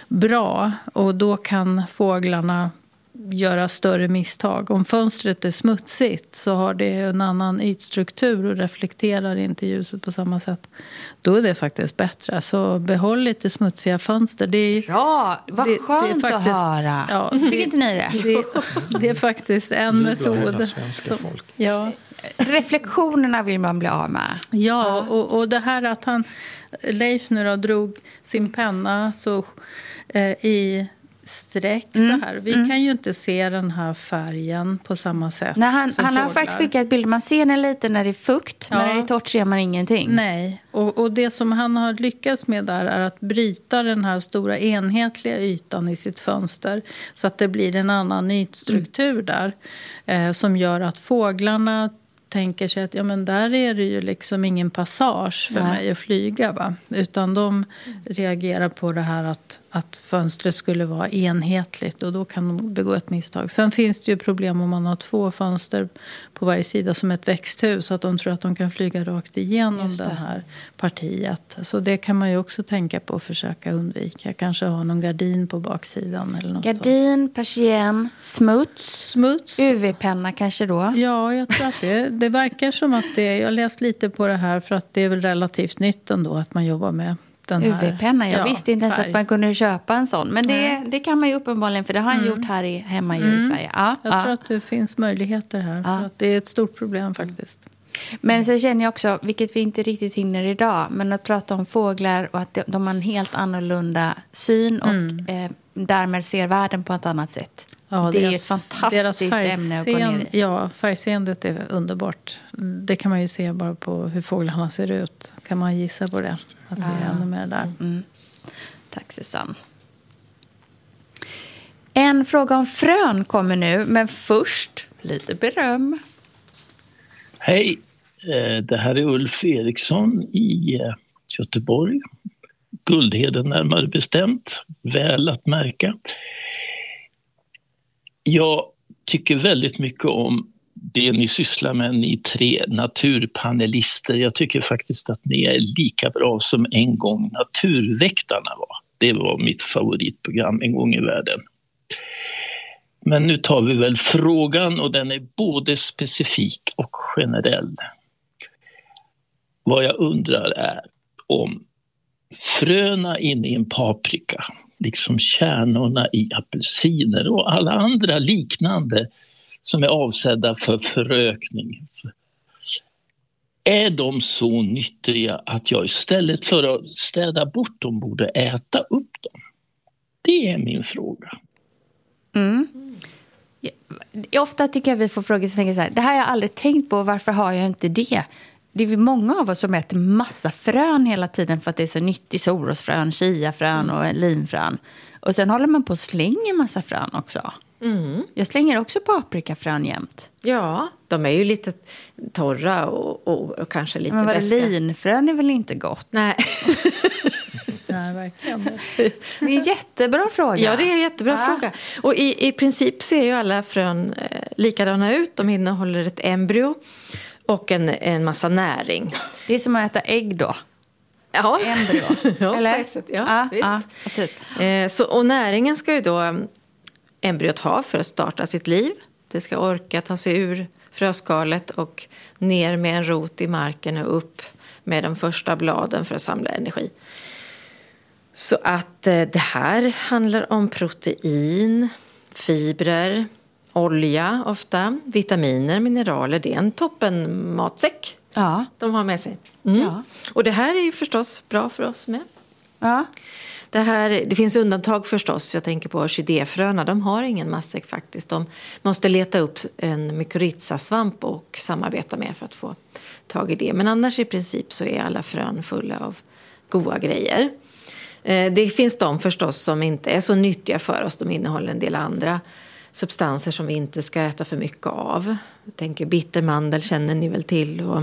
bra. Och då kan fåglarna göra större misstag. Om fönstret är smutsigt så har det en annan ytstruktur och reflekterar inte ljuset på samma sätt. Då är det faktiskt bättre. Så behåll lite smutsiga fönster. Det är, Bra, vad det, skönt det är faktiskt, att höra. Ja, Tycker det, inte ni det? det? Det är faktiskt en metod. Som, ja. Reflektionerna vill man bli av med. Ja, och, och det här att han, Leif nu då drog sin penna så eh, i streck mm. så här. Vi mm. kan ju inte se den här färgen på samma sätt. Nej, han som han har fåglar. faktiskt skickat bild. Man ser den lite när det är fukt, ja. Men när det är torrt ser man ingenting. Nej, och, och det som han har lyckats med där är att bryta den här stora enhetliga ytan i sitt fönster så att det blir en annan ytstruktur mm. där eh, som gör att fåglarna tänker sig att ja, men där är det ju liksom ingen passage för Nej. mig att flyga, va? Utan de reagerar på det här att, att fönstret skulle vara enhetligt och då kan de begå ett misstag. Sen finns det ju problem om man har två fönster på varje sida som ett växthus, att de tror att de kan flyga rakt igenom det här partiet. Så det kan man ju också tänka på och försöka undvika. Kanske ha någon gardin på baksidan eller något. Gardin, persien, smuts, smuts. U V-penna kanske då. Ja, jag tror att det, det verkar som att det, jag har läst lite på det här för att det är väl relativt nytt ändå att man jobbar med den här. U V-penna, jag ja, visste inte ens färg. Att man kunde köpa en sån. Men det, det kan man ju uppenbarligen, för det har han mm. gjort här i, hemma mm. i Sverige. Ja, jag ja. tror att det finns möjligheter här, ja. för att det är ett stort problem faktiskt. Men så känner jag också, vilket vi inte riktigt hinner idag, men att prata om fåglar och att de har en helt annorlunda syn och mm. eh, därmed ser världen på ett annat sätt. Ja, det deras, är ett fantastiskt ämne att gå ner i. Ja, färgseendet är underbart. Det kan man ju se bara på hur fåglarna ser ut. Kan man gissa på det? Att det är ja. ännu mer där. Mm. Tack Susanne. En fråga om frön kommer nu, men först lite beröm. Hej, det här är Ulf Eriksson i Göteborg. Guldheden närmare bestämt, väl att märka. Jag tycker väldigt mycket om det ni sysslar med, ni tre naturpanelister. Jag tycker faktiskt att ni är lika bra som en gång Naturväktarna var. Det var mitt favoritprogram en gång i världen. Men nu tar vi väl frågan, och den är både specifik och generell. Vad jag undrar är om fröna inne i en paprika, liksom kärnorna i apelsiner och alla andra liknande som är avsedda för förökning, är de så nyttiga att jag istället för att städa bort dem borde äta upp dem? Det är min fråga. Mm. Ofta tycker jag vi får frågor som tänker så här: det här har jag aldrig tänkt på, varför har jag inte det? Det är många av oss som äter massa frön hela tiden för att det är så nyttigt. Solrosfrön, chiafrön och linfrön. Och sen håller man på och slänger massa frön också. Mm. Jag slänger också paprikafrön jämt. Ja, de är ju lite torra och, och, och kanske lite beska. beska. Men linfrön är väl inte gott? Nej. Nej, verkligen. Det är en jättebra fråga. Ja, det är en jättebra ja. fråga. Och i, i princip ser ju alla frön eh, likadana ut. De innehåller ett embryo och en, en massa näring. Det är som att äta ägg då. Ja, embryo. ja eller? På ett sätt. Ja, ja visst. Ja, typ. eh, så, och näringen ska ju då embryot ha för att starta sitt liv. Det ska orka ta sig ur fröskalet och ner med en rot i marken och upp med de första bladen för att samla energi. Så att eh, det här handlar om protein, fibrer, olja ofta, vitaminer, mineraler. Det är en toppen matsäck ja. de har med sig. Mm. Ja. Och det här är ju förstås bra för oss med. Ja. Det, här, det finns undantag förstås. Jag tänker på orkidéfröna. De har ingen matsäck faktiskt. De måste leta upp en mykorrhizasvamp och samarbeta med för att få tag i det. Men annars i princip så är alla frön fulla av goda grejer. Det finns de förstås som inte är så nyttiga för oss. De innehåller en del andra substanser som vi inte ska äta för mycket av. Jag tänker bittermandel känner ni väl till. Och,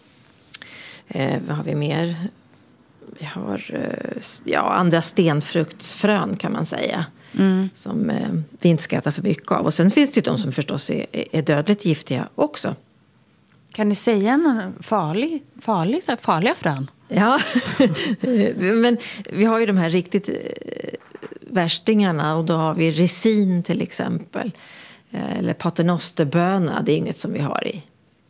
eh, vad har vi mer? Vi har eh, ja, andra stenfruktsfrön kan man säga. Mm. Som eh, vi inte ska äta för mycket av. Och sen finns det ju de som förstås är, är dödligt giftiga också. Kan du säga någon farlig, farlig, farliga frön? Ja, men vi har ju de här riktigt värstingarna och då har vi resin till exempel. Eller paternosterböna, det är inget som vi har i,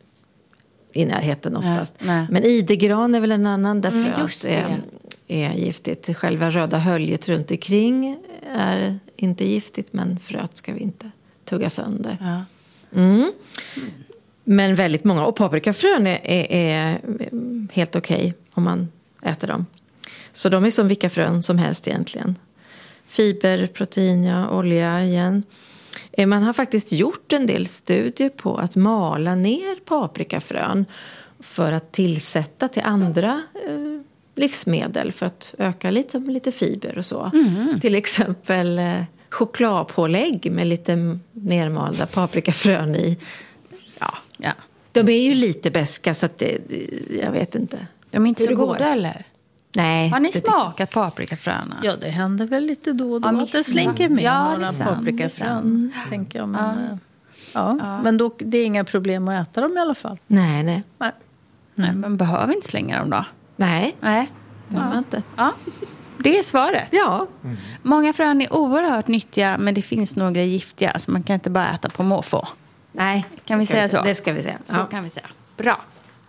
i närheten oftast. Nej, nej. Men idegran är väl en annan där mm, fröet är, är giftigt. Själva röda höljet runt omkring är inte giftigt, men fröet ska vi inte tugga sönder. Ja. Mm. Men väldigt många, och paprikafrön är, är, är helt okej okay om man äter dem. Så de är som vilka frön som helst egentligen. Fiber, protein, ja, olja igen. Man har faktiskt gjort en del studier på att mala ner paprikafrön för att tillsätta till andra eh, livsmedel för att öka lite, lite fiber och så. Mm. Till exempel eh, chokladpålägg med lite nermalda paprikafrön i. Ja, ja. De är ju lite beska så att det, jag vet inte. De är inte så goda eller? Nej. Har ni smakat paprikafröna? Ja, det händer väl lite då och då ja, att det slinker med ja, några paprikafrön, tänker jag. Men, ja. Ja. Ja. men då, det är inga problem att äta dem i alla fall. Nej, nej. Nej, nej men behöver inte slänga dem då? Nej. Nej, ja. inte. Ja. Det är svaret. Ja. Mm. Många frön är oerhört nyttiga, men det finns några giftiga, så man kan inte bara äta på måfå. Nej. Kan vi säga vi så? Det ska vi säga. Så ja. kan vi säga. Bra.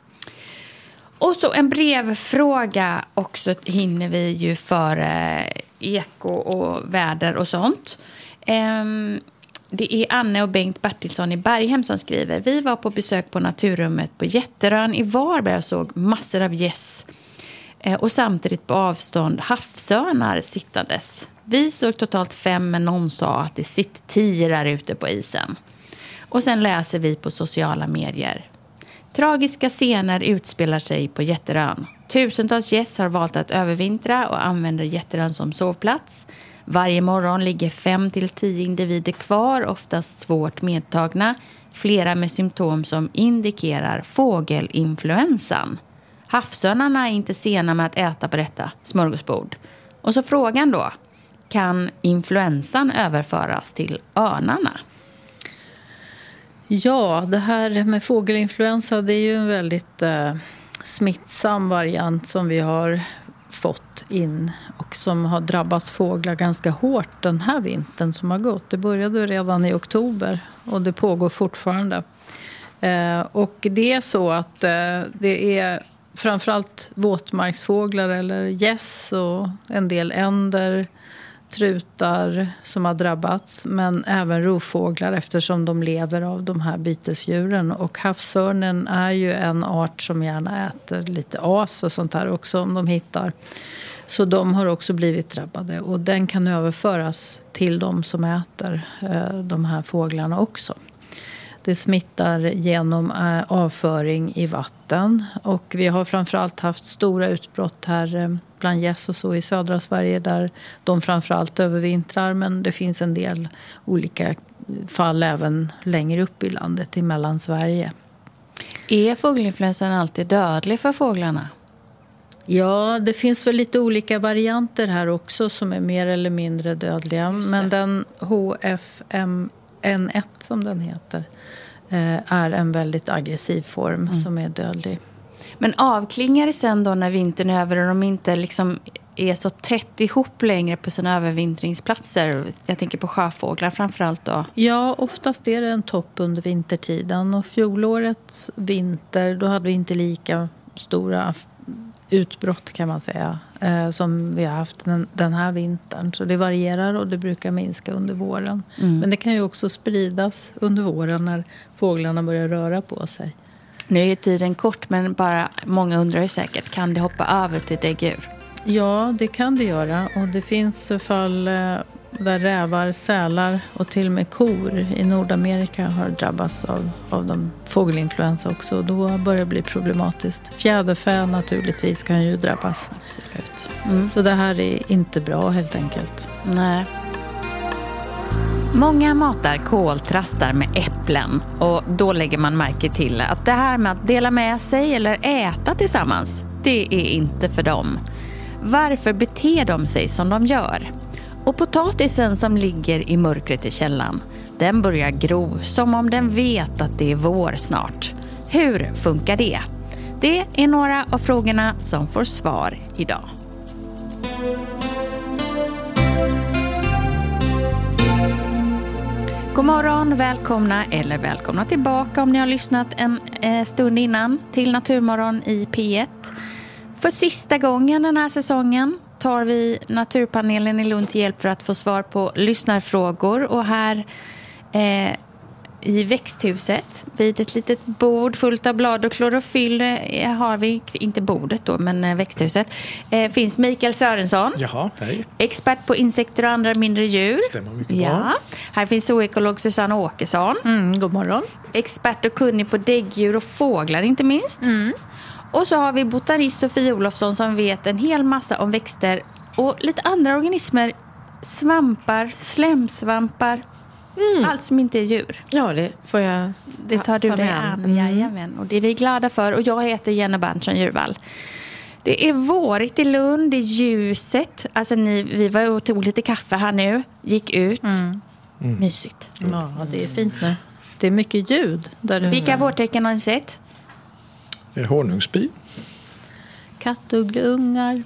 Och så en brevfråga också hinner vi ju för eh, eko och väder och sånt. Ehm, det är Anne och Bengt Bertilsson i Berghem som skriver. Vi var på besök på Naturrummet på Jätterön i Varberg och såg massor av gäss. Eh, och samtidigt på avstånd havsörnar sittandes. Vi såg totalt fem, men någon sa att det sitter tio där ute på isen. Och sen läser vi på sociala medier. Tragiska scener utspelar sig på Jätterön. Tusentals gäss har valt att övervintra och använder Jätterön som sovplats. Varje morgon ligger fem till tio individer kvar, oftast svårt medtagna. Flera med symptom som indikerar fågelinfluensan. Havsörnarna är inte sena med att äta på detta smörgåsbord. Och så frågan då. Kan influensan överföras till örnarna? Ja, det här med fågelinfluensa, det är ju en väldigt eh, smittsam variant som vi har fått in och som har drabbats fåglar ganska hårt den här vintern som har gått. Det började redan i oktober och det pågår fortfarande. Eh, och det är så att eh, det är framförallt våtmarksfåglar eller gäss och en del änder, trutar som har drabbats, men även rovfåglar eftersom de lever av de här bytesdjuren. Och havsörnen är ju en art som gärna äter lite as och sånt här också om de hittar. Så de har också blivit drabbade och den kan överföras till de som äter eh, de här fåglarna också. Det smittar genom eh, avföring i vatten och vi har framförallt haft stora utbrott här eh, bland gäss och så i södra Sverige där de framförallt övervintrar, men det finns en del olika fall även längre upp i landet i Mellansverige. Är fågelinfluensan alltid dödlig för fåglarna? Ja, det finns väl lite olika varianter här också som är mer eller mindre dödliga, men den H F M N ett som den heter är en väldigt aggressiv form mm. som är dödlig. Men avklingar det sen då när vintern är över och de inte liksom är så tätt ihop längre på sina övervintringsplatser? Jag tänker på sjöfåglar framförallt då. Ja, oftast är det en topp under vintertiden och fjolårets vinter då hade vi inte lika stora utbrott kan man säga eh, som vi har haft den, den här vintern. Så det varierar och det brukar minska under våren. Mm. Men det kan ju också spridas under våren när fåglarna börjar röra på sig. Nu är tiden kort, men bara många undrar ju säkert, kan det hoppa över till däggdjur? Ja, det kan det göra. Och det finns fall eh, där rävar, sälar och till och med kor i Nordamerika har drabbats av, av de fågelinfluensa också. Och då börjar det bli problematiskt. Fjäderfä naturligtvis kan ju drabbas. Absolut. Mm. Så det här är inte bra helt enkelt. Nej. Många matar koltrastar med äpplen och då lägger man märke till att det här med att dela med sig eller äta tillsammans, det är inte för dem. Varför beter de sig som de gör? Och potatisen som ligger i mörkret i källan, den börjar gro som om den vet att det är vår snart. Hur funkar det? Det är några av frågorna som får svar idag. God morgon, välkomna eller välkomna tillbaka om ni har lyssnat en eh, stund innan till Naturmorgon i P ett. För sista gången den här säsongen tar vi Naturpanelen i Lund till hjälp för att få svar på lyssnarfrågor. Och här eh, i växthuset vid ett litet bord fullt av blad och klorofyll eh, har vi, inte bordet då, men eh, växthuset, eh, finns Mikael Sörensson. Jaha, hej. Expert på insekter och andra mindre djur. Stämmer mycket ja. bra. Här finns zoekolog Susanne Åkesson. Mm, god morgon. Expert och kunnig på däggdjur och fåglar inte minst. Mm. Och så har vi botanist Sofie Olofsson som vet en hel massa om växter och lite andra organismer, svampar, slemsvampar, mm. allt som inte är djur. Ja, det får jag Det tar du ta dig med. an. Mm. Jajamän. Och det är vi glada för. Och jag heter Jenny Berntsson-Djurvall. Det är vårigt i Lund, det är ljuset. Alltså ni, vi var och tog lite kaffe här nu, gick ut. Mm. Mm. Mysigt. Ja, det är fint nu. Det är mycket ljud. Där Vilka vårtecken har ni sett? Honungsbi. Kattuggleungar.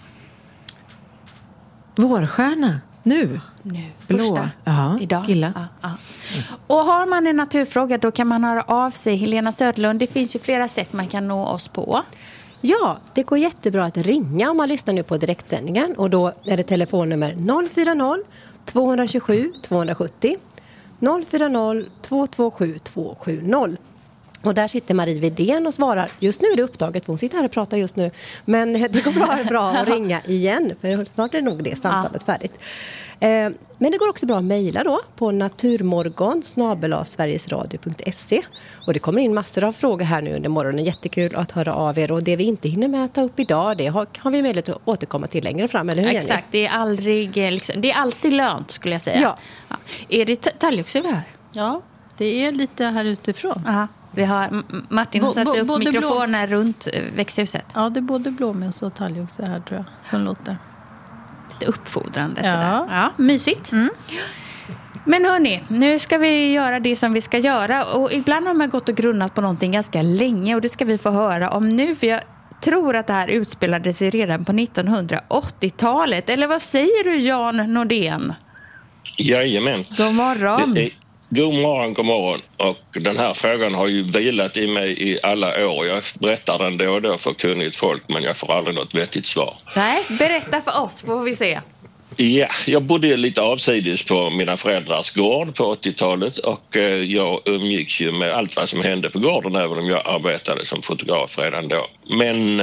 Vårstjärna. Nu. Nu. Blå. Första. Ja, idag. skilla. Ja, ja. Och har man en naturfråga då kan man höra av sig. Helena Södlund, det finns ju flera sätt man kan nå oss på. Ja, det går jättebra att ringa om man lyssnar nu på direktsändningen. Och då är det telefonnummer noll fyra noll, två två sju, två sju noll. noll fyra noll, två två sju, två sju noll. Och där sitter Marie Widén och svarar. Just nu är det upptaget, för hon sitter här och pratar just nu. Men det går bra, bra att ringa igen, för snart är nog det samtalet ja. färdigt. Eh, men det går också bra att mejla då på naturmorgon snabel-a sverigesradio punkt se. Och det kommer in massor av frågor här nu under morgonen. Jättekul att höra av er. Och det vi inte hinner med att ta upp idag, det har, har vi möjlighet att återkomma till längre fram, eller hur? Exakt, det är, aldrig, liksom, det är alltid lönt skulle jag säga. Ja. Ja. Är det talgoxe vi har? Ja, det är lite här utifrån. Aha. Vi har, Martin har satt upp mikrofoner blå... runt växthuset. Ja, det är både blåmes och talgoxe här tror jag, som låter. Lite uppfordrande ja. sådär. Ja, mysigt. Mm. Men hörni, nu ska vi göra det som vi ska göra. Och ibland har man gått och grunnat på någonting ganska länge. Och det ska vi få höra om nu. För jag tror att det här utspelade sig redan på nittonhundraåttiotalet. Eller vad säger du, Jan Nordén? Jajamän. God morgon. Det är... God morgon, god morgon. Och den här frågan har ju vilat i mig i alla år. Jag berättar den då och då för kunnigt folk, men jag får aldrig något vettigt svar. Nej, berätta för oss får vi se. Ja, jag bodde lite avsides på mina föräldrars gård på åttiotalet och jag umgicks ju med allt vad som hände på gården, även om jag arbetade som fotograf redan då. Men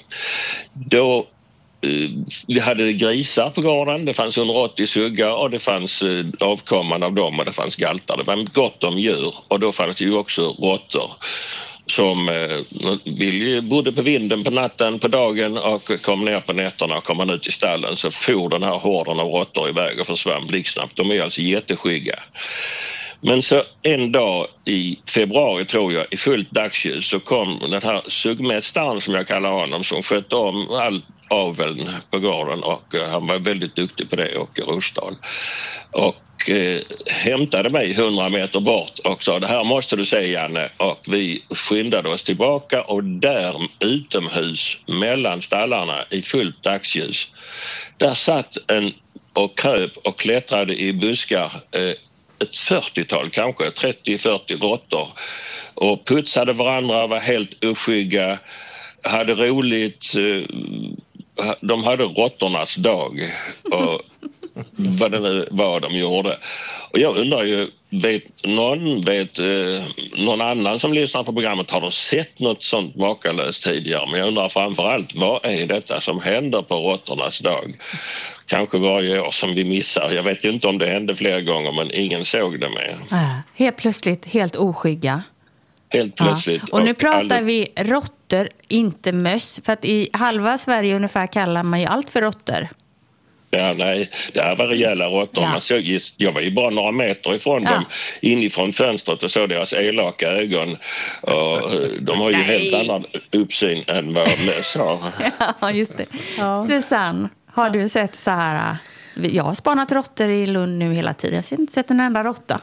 då vi hade grisar på gården, det fanns hundraåttio suggar och det fanns avkomman av dem och det fanns galtar. Det var gott om djur och då fanns det ju också råttor som eh, bodde på vinden på natten, på dagen och kom ner på nätterna och kom man ut i stallen så for den här horden av råttor iväg och försvann blixtsnabbt. De är alltså jätteskygga. Men så en dag i februari tror jag, i fullt dagsljus så kom den här suggmästaren som jag kallar honom, som skötte om all aveln på gården och uh, han var väldigt duktig på det, och Rosdahl. Och eh, hämtade mig hundra meter bort och sa, det här måste du se, Janne. Och vi skyndade oss tillbaka och där utomhus mellan stallarna i fullt dagsljus, där satt en och kröp och klättrade i buskar eh, ett fyrtiotal kanske, trettio fyrtio råttor och putsade varandra, var helt oskygga, hade roligt. Eh, de hade råttornas dag och vad det nu var de gjorde. Och jag undrar ju, vet någon, vet eh, någon annan som lyssnar på programmet, har de sett något sånt makalöst tidigare? Men jag undrar framförallt, vad är detta som händer på råttornas dag? Kanske varje år som vi missar. Jag vet ju inte om det hände flera gånger, men ingen såg det med. Äh, helt plötsligt, helt oskygga. Helt plötsligt. Ja. Och nu pratar alla... vi råttor, inte möss. För att i halva Sverige ungefär kallar man ju allt för råttor. Ja, nej, det här var rejäla råttor. Ja. Man såg, jag var ju bara några meter ifrån ja. dem, inifrån fönstret, och såg deras elaka ögon. Och de har ju nej. helt annan uppsyn än vad möss har. Ja, just det. Ja. Susanne, har du sett så här... Jag har spanat råttor i Lund nu hela tiden. Jag har inte sett en enda råtta.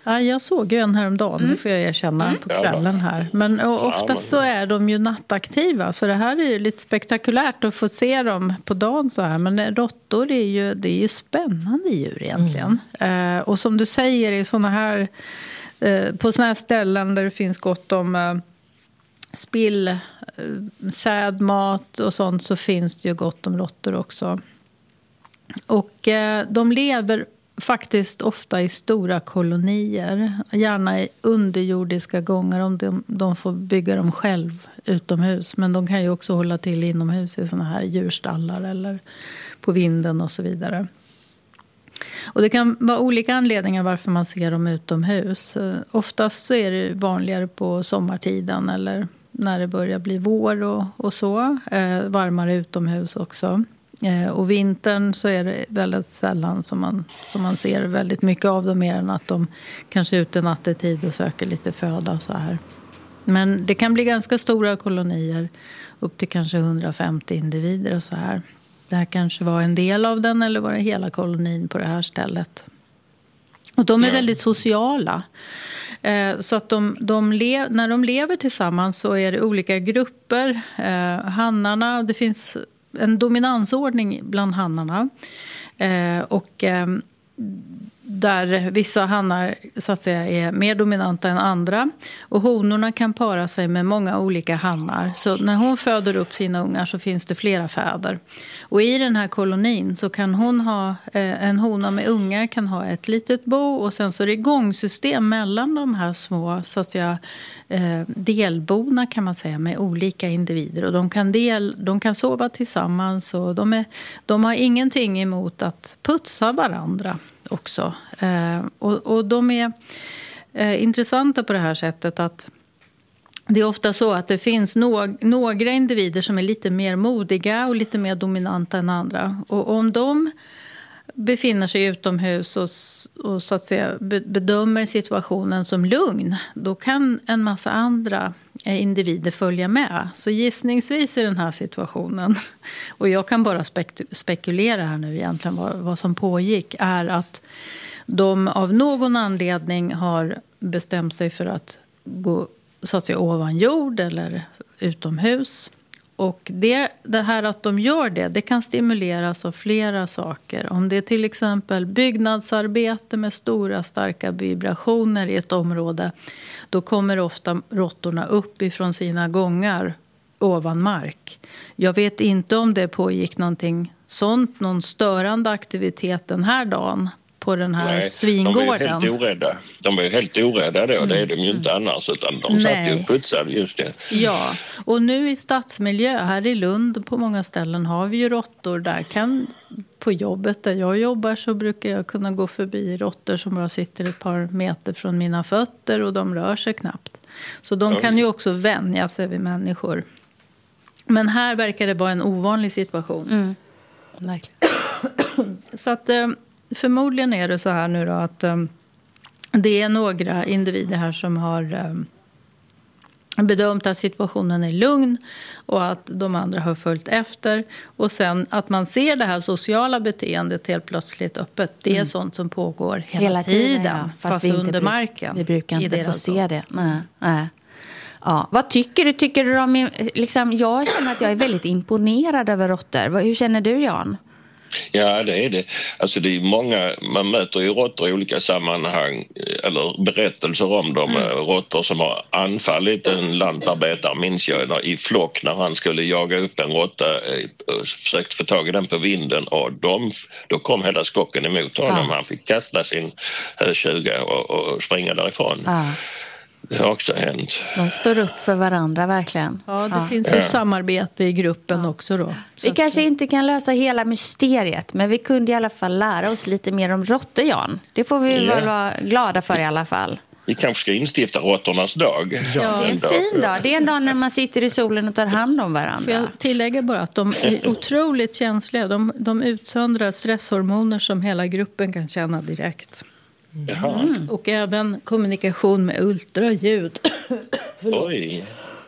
Ja, jag såg ju en häromdagen, mm. det får jag erkänna, mm. på kvällen här. Men och oftast så är de ju nattaktiva, så det här är ju lite spektakulärt att få se dem på dagen så här. Men råttor är ju, det är ju spännande djur egentligen. Mm. Eh, och som du säger, i såna här, eh, på såna här ställen där det finns gott om eh, spill, eh, sädmat och sånt, så finns det ju gott om råttor också. Och eh, de lever faktiskt ofta i stora kolonier, gärna i underjordiska gångar om de, de får bygga dem själv utomhus. Men de kan ju också hålla till inomhus i såna här djurstallar eller på vinden och så vidare. Och det kan vara olika anledningar varför man ser dem utomhus. Oftast så är det vanligare på sommartiden eller när det börjar bli vår och, och så. Eh, varmare utomhus också. Och vintern så är det väldigt sällan som man, som man ser väldigt mycket av dem, mer än att de kanske är ute nattetid och söker lite föda och så här. Men det kan bli ganska stora kolonier, upp till kanske hundrafemtio individer och så här. Det här kanske var en del av den eller var det hela kolonin på det här stället. Och de är väldigt sociala. Så att de, de lev, när de lever tillsammans så är det olika grupper. Hannarna, det finns en dominansordning bland hannarna. Eh, och eh, där vissa hannar så att säga är mer dominanta än andra. Och honorna kan para sig med många olika hannar. Så när hon föder upp sina ungar så finns det flera fäder. Och i den här kolonin så kan hon ha, eh, en hona med ungar kan ha ett litet bo. Och sen så är det gångsystem mellan de här små så att säga, eh, delborna kan man säga, med olika individer. Och de kan, del, de kan sova tillsammans och de, är, de har ingenting emot att putsa varandra också. Eh, och, och de är eh, intressanta på det här sättet att det är ofta så att det finns no- några individer som är lite mer modiga och lite mer dominanta än andra. Och om de befinner sig utomhus och, och så att säga bedömer situationen som lugn, då kan en massa andra individer följa med. Så gissningsvis i den här situationen, och jag kan bara spek- spekulera här nu egentligen vad, vad som pågick, är att de av någon anledning har bestämt sig för att gå så att säga ovan jord eller utomhus. Och det, det här att de gör det, det kan stimuleras av flera saker. Om det är till exempel byggnadsarbete med stora starka vibrationer i ett område, då kommer ofta råttorna upp ifrån sina gångar ovan mark. Jag vet inte om det pågick någonting sånt, någon störande aktivitet den här dagen på den här Nej, svingården. De är helt orädda. De är helt orädda då, mm. det är de ju inte annars, utan de Nej. satt ju och putsade just det. Ja, och nu i stadsmiljö här i Lund på många ställen har vi ju råttor. Där kan, på jobbet där jag jobbar så brukar jag kunna gå förbi råttor som bara sitter ett par meter från mina fötter och de rör sig knappt. Så de Oj. kan ju också vänja sig vid människor. Men här verkar det vara en ovanlig situation. Mm. Verkligen. Så att förmodligen är det så här nu då att um, det är några individer här som har um, bedömt att situationen är lugn och att de andra har följt efter. Och sen att man ser det här sociala beteendet helt plötsligt öppet. Det är mm. sånt som pågår hela, hela tiden, tiden ja. fast, fast vi under bruk- marken. Vi brukar inte få se det. Nej, nej. Ja. Vad tycker du? Tycker du om, liksom, jag känner att jag är väldigt imponerad över råttor. Hur känner du, Jan? Ja, det är det. Alltså det är många, man möter ju råttor i olika sammanhang eller berättelser om dem. Mm. Råttor som har anfallit en lantarbetare, minns jag, i flock när han skulle jaga upp en råtta och försökt få tag i den på vinden, och de, då kom hela skocken emot honom. Ja. Han fick kasta sin höstjuga och, och springa därifrån. Ja. Det har också hänt. De står upp för varandra verkligen. Ja, det ja. finns ju ja. samarbete i gruppen ja. också då. Så vi kanske inte kan lösa hela mysteriet, men vi kunde i alla fall lära oss lite mer om råttor, Jan. Det får vi ja. väl vara glada för i alla fall. Vi kanske ska instifta råttornas dag. Ja, det är en fin dag. Det är en dag när man sitter i solen och tar hand om varandra. Får jag tillägga bara att de är otroligt känsliga. De, de utsöndrar stresshormoner som hela gruppen kan känna direkt. Mm. Och även kommunikation med ultraljud. Oj.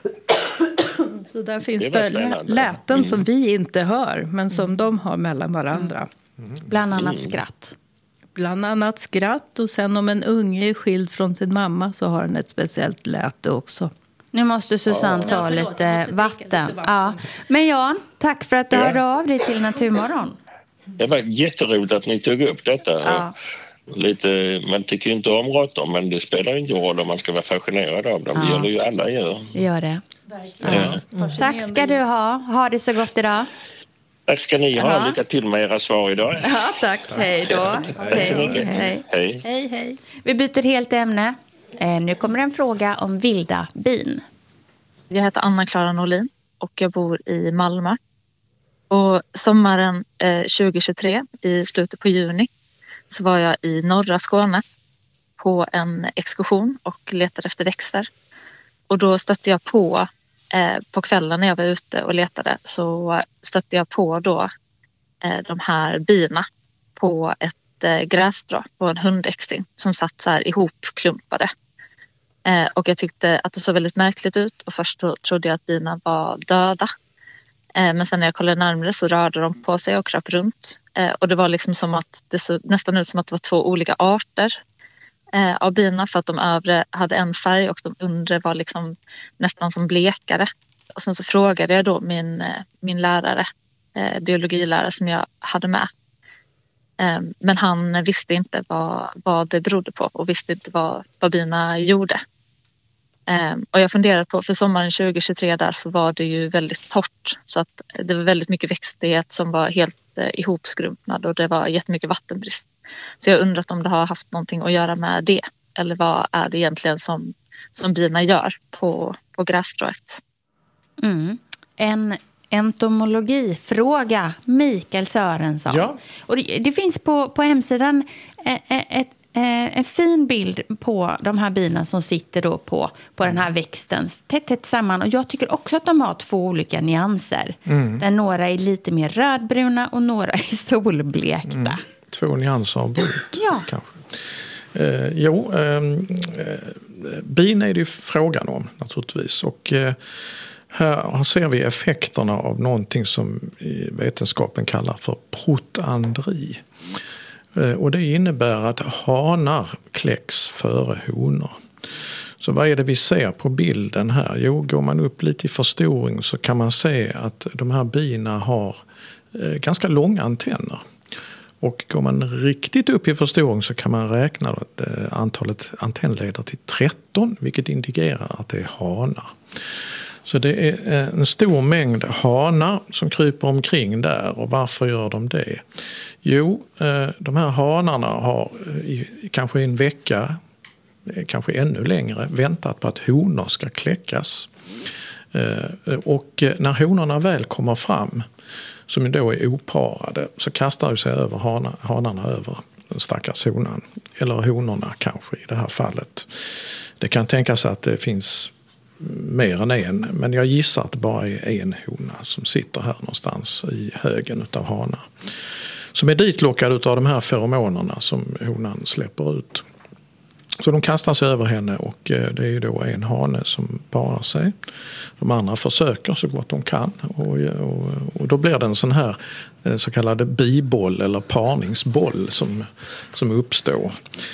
Så där finns det, det läten mm. som vi inte hör, men som de har mellan varandra. Mm. Bland annat skratt. bland annat skratt. Och sen om en unge är skild från sin mamma så har den ett speciellt läte också. Nu måste Susanne ta ja, förlåt, lite, vatten. lite vatten. Ja. Men Jan, tack för att du ja. hörde av dig till Naturmorgon. Det var jätteroligt att ni tog upp detta. Ja. Lite, man tycker inte om råttor, men det spelar inte roll om man ska vara fascinerad av dem. Ja. Det gör det ju alla gör. Gör det. Ja. Mm. Tack ska du ha. Ha det så gott idag. Tack ska ni ha. Ja. Lycka till med era svar idag. Ja, tack. Hej då. Hej. Hej. Hej. Hej, hej. Vi byter helt ämne. Eh, nu kommer en fråga om vilda bin. Jag heter Anna-Klara Norlin och jag bor i Malmö. Och sommaren eh, tjugohundratjugotre, i slutet på juni, så var jag i norra Skåne på en exkursion och letade efter växter. Och då stötte jag på, eh, på kvällen när jag var ute och letade, så stötte jag på då eh, de här bina på ett eh, grässtrå på en hundäxting som satt så här ihopklumpade. Eh, och jag tyckte att det såg väldigt märkligt ut och först så trodde jag att bina var döda. Eh, men sen när jag kollade närmare så rörde de på sig och kröp runt. Eh, och det var liksom som att det såg nästan ut som att det var två olika arter eh, av bina, för att de övre hade en färg och de undre var liksom nästan som blekare. Och sen så frågade jag då min, min lärare, eh, biologilärare som jag hade med. Eh, men han visste inte vad, vad det berodde på och visste inte vad, vad bina gjorde. Um, och jag funderade på, för sommaren tjugohundratjugotre där så var det ju väldigt torrt, så att det var väldigt mycket växtlighet som var helt uh, ihopskrumpnad och det var jättemycket vattenbrist. Så jag undrat om det har haft någonting att göra med det, eller vad är det egentligen som, som bina gör på, på grässtrået? Mm. En entomologifråga, Mikael Sörensson. Ja. Och det, det finns på, på hemsidan ett, ett en fin bild på de här bina som sitter då på, på den här växten tätt, tätt samman. Och jag tycker också att de har två olika nyanser. Mm. Där några är lite mer rödbruna och några är solblekta. Mm. Två nyanser av brunt, ja. kanske. Eh, jo, eh, bin är det ju frågan om naturligtvis. Och eh, här ser vi effekterna av någonting som i vetenskapen kallar för protandri. Och det innebär att hanar kläcks före honor. Så vad är det vi ser på bilden här? Jo, går man upp lite i förstoring så kan man se att de här bina har ganska långa antenner. Och går man riktigt upp i förstoring så kan man räkna att antalet antennleder till tretton, vilket indikerar att det är hanar. Så det är en stor mängd hanar som kryper omkring där. Och varför gör de det? Jo, de här hanarna har i kanske en vecka, kanske ännu längre, väntat på att honor ska kläckas. Och när honorna väl kommer fram, som då är oparade, så kastar sig över hanarna över den stackars honan. Eller honorna kanske i det här fallet. Det kan tänkas att det finns mer än en, men jag gissar att det bara är en hona som sitter här någonstans i högen av hanar. Som är ditlockade av de här feromonerna som honan släpper ut. Så de kastar sig över henne och det är då en hane som parar sig. De andra försöker så gott de kan och, och, och då blir det en sån här så kallad biboll eller parningsboll som, som uppstår.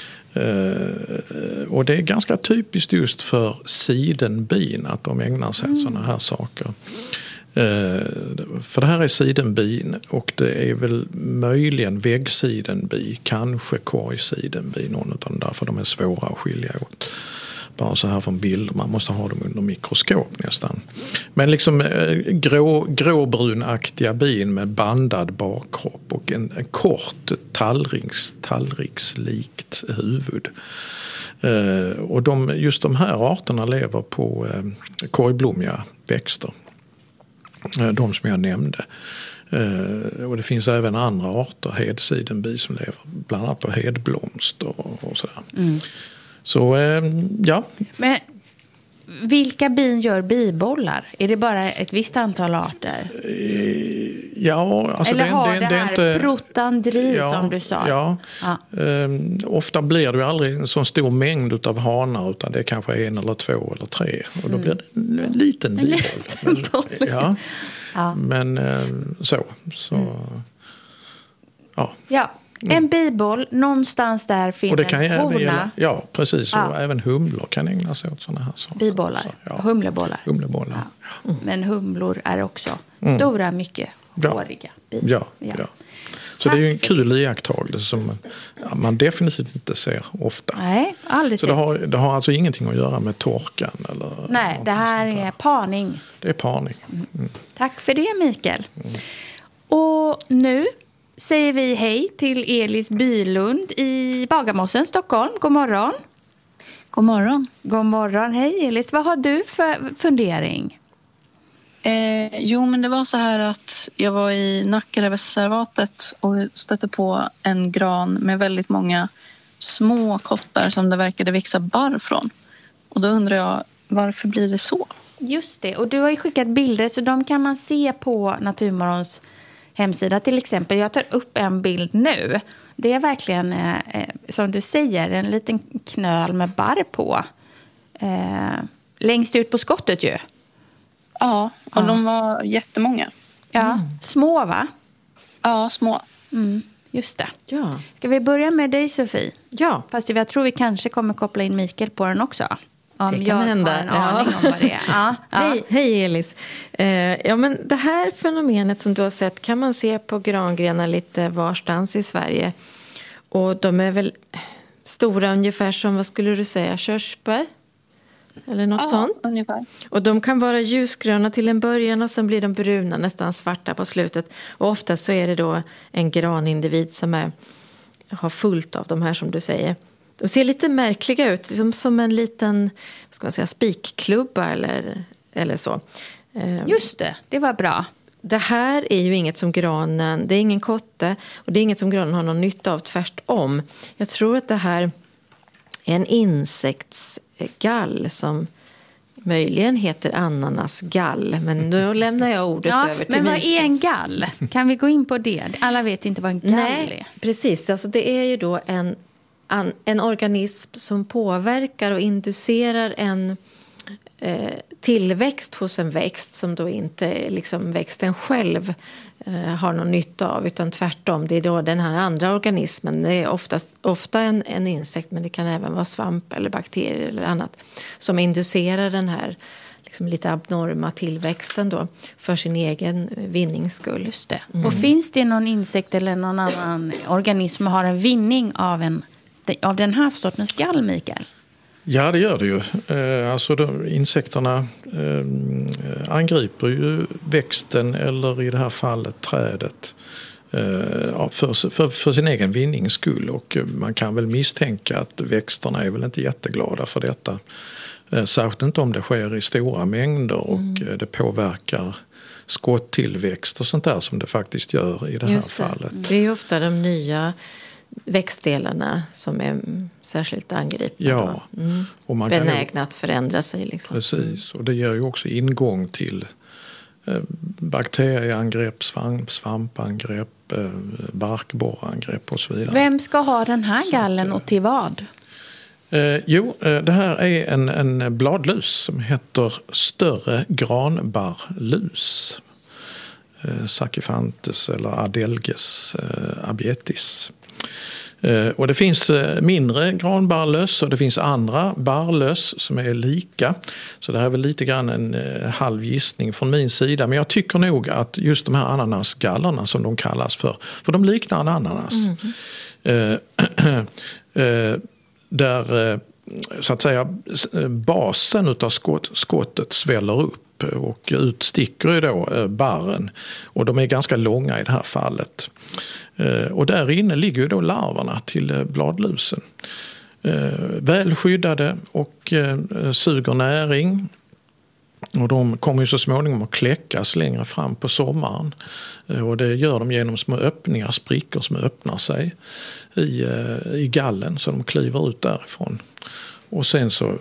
Uh, och det är ganska typiskt just för sidenbin att de ägnar sig åt mm. sådana här saker. Uh, för det här är sidenbin och det är väl möjligen väggsidenbi, kanske korgsidenbi, någon av dem där, för de är svåra att skilja åt. Bara så här från bilder, man måste ha dem under mikroskop nästan. Men liksom eh, grå, gråbrunaktiga bin med bandad bakkropp och en, en kort tallriks, tallrikslikt huvud. Eh, och de, just de här arterna lever på eh, korgblommiga växter. Eh, de som jag nämnde. Eh, och det finns även andra arter, hedsidenbi, som lever bland annat på hedblomst och, och sådär. Mm. Så, eh, ja. Men vilka bin gör bibollar? Är det bara ett visst antal arter? Ja, alltså eller det, har det, det, det här inte protandri ja, som du sa? Ja. ja. Um, ofta blir det ju aldrig en sån stor mängd av hanar, utan det är kanske en eller två eller tre. Och då mm. blir det en, en liten biboll. En liten men, ja. ja. Men um, så. så mm. ja. ja. Mm. En biboll, någonstans där finns och det kan en hona. Gälla, ja, precis. Ja. Och även humlor kan ägna sig åt sådana här saker. Bibollar, Så, ja. humlebollar. humlebollar. Ja. Mm. Men humlor är också mm. stora, mycket håriga bitar. Ja, ja. ja. Så Tack. Det är ju en kul iakttagelse som ja, man definitivt inte ser ofta. Nej, aldrig Så sett. det har, det har alltså ingenting att göra med torkan? Eller Nej, det här är parning. Det är parning. Mm. Tack för det, Mikael. Mm. Och nu säger vi hej till Elis Bylund i Bagarmossen, Stockholm. God morgon. God morgon. God morgon. Hej Elis. Vad har du för fundering? Eh, jo, men det var så här att jag var i Nackareservatet och stötte på en gran med väldigt många små kottar som det verkade växa barr från. Och då undrar jag, varför blir det så? Just det, och du har ju skickat bilder så de kan man se på Naturmorgons hemsida till exempel. Jag tar upp en bild nu. Det är verkligen, eh, som du säger, en liten knöl med barr på. Eh, längst ut på skottet ju. Ja, och ja. De var jättemånga. Ja, mm. Små va? Ja, små. Mm, just det. Ja. Ska vi börja med dig, Sofie? Ja. Fast jag tror vi kanske kommer koppla in Mikael på den också. Om det kan jag hända. har en aning ja. om vad det är. Ja, ja. Hej, hej Elis. Eh, ja, men det här fenomenet som du har sett kan man se på grangrenar lite varstans i Sverige. Och de är väl stora ungefär som, vad skulle du säga, körsbär? Eller något ja, sånt. Ungefär. Och de kan vara ljusgröna till en början och sen blir de bruna, nästan svarta på slutet. Och ofta så är det då en granindivid som är, har fullt av de här som du säger. De ser lite märkliga ut, liksom som en liten, vad ska man säga, spikklubba eller, eller så. Just det, det var bra. Det här är ju inget som granen, det är ingen kotte och det är inget som granen har någon nytta av, tvärtom. Jag tror att det här är en insektsgall som möjligen heter ananasgall. Men då lämnar jag ordet ja, över till Men vad Mikael. är en gall? Kan vi gå in på det? Alla vet inte vad en gall Nej, är. Precis, alltså det är ju då en, en organism som påverkar och inducerar en eh, tillväxt hos en växt som då inte liksom växten själv eh, har någon nytta av, utan tvärtom. Det är då den här andra organismen, det är oftast, ofta en, en insekt, men det kan även vara svamp eller bakterier eller annat, som inducerar den här liksom lite abnorma tillväxten då för sin egen vinnings skull. Just det. Mm. Och finns det någon insekt eller någon annan organism som har en vinning av, en, av den här sortens gall, Mikael? Ja, det gör det ju. Eh, alltså de, insekterna eh, angriper ju växten eller i det här fallet trädet eh, för, för, för sin egen vinnings skull. Och man kan väl misstänka att växterna är väl inte jätteglada för detta. Eh, särskilt inte om det sker i stora mängder och mm. det påverkar skottillväxt och sånt där som det faktiskt gör i det här Just det. fallet. Det är ju ofta de nya växtdelarna som är särskilt angripna. Ja. Mm. Och man benägna kan, att förändra sig. Liksom. Precis, och det ger ju också ingång till eh, bakterieangrepp, svamp, svampangrepp, eh, barkborreangrepp och så vidare. Vem ska ha den här så gallen att, och till vad? Eh, jo, eh, det här är en, en bladlus som heter större granbarrlus. Eh, Saciphantes eller Adelges eh, abetis. Eh, och det finns eh, mindre granbarrlöss och det finns andra barrlöss som är lika. Så det här är väl lite grann en eh, halv gissning från min sida. Men jag tycker nog att just de här ananasgallerna som de kallas för, för de liknar en ananas. Mm. Eh, eh, där eh, så att säga basen utav skott, skottet sväller upp och utsticker ju då barren, och de är ganska långa i det här fallet. Och där inne ligger ju då larverna till bladlusen. Väl skyddade och suger näring, och de kommer ju så småningom att kläckas längre fram på sommaren, och det gör de genom små öppningar, sprickor som öppnar sig i, i gallen, så de kliver ut därifrån. Och sen så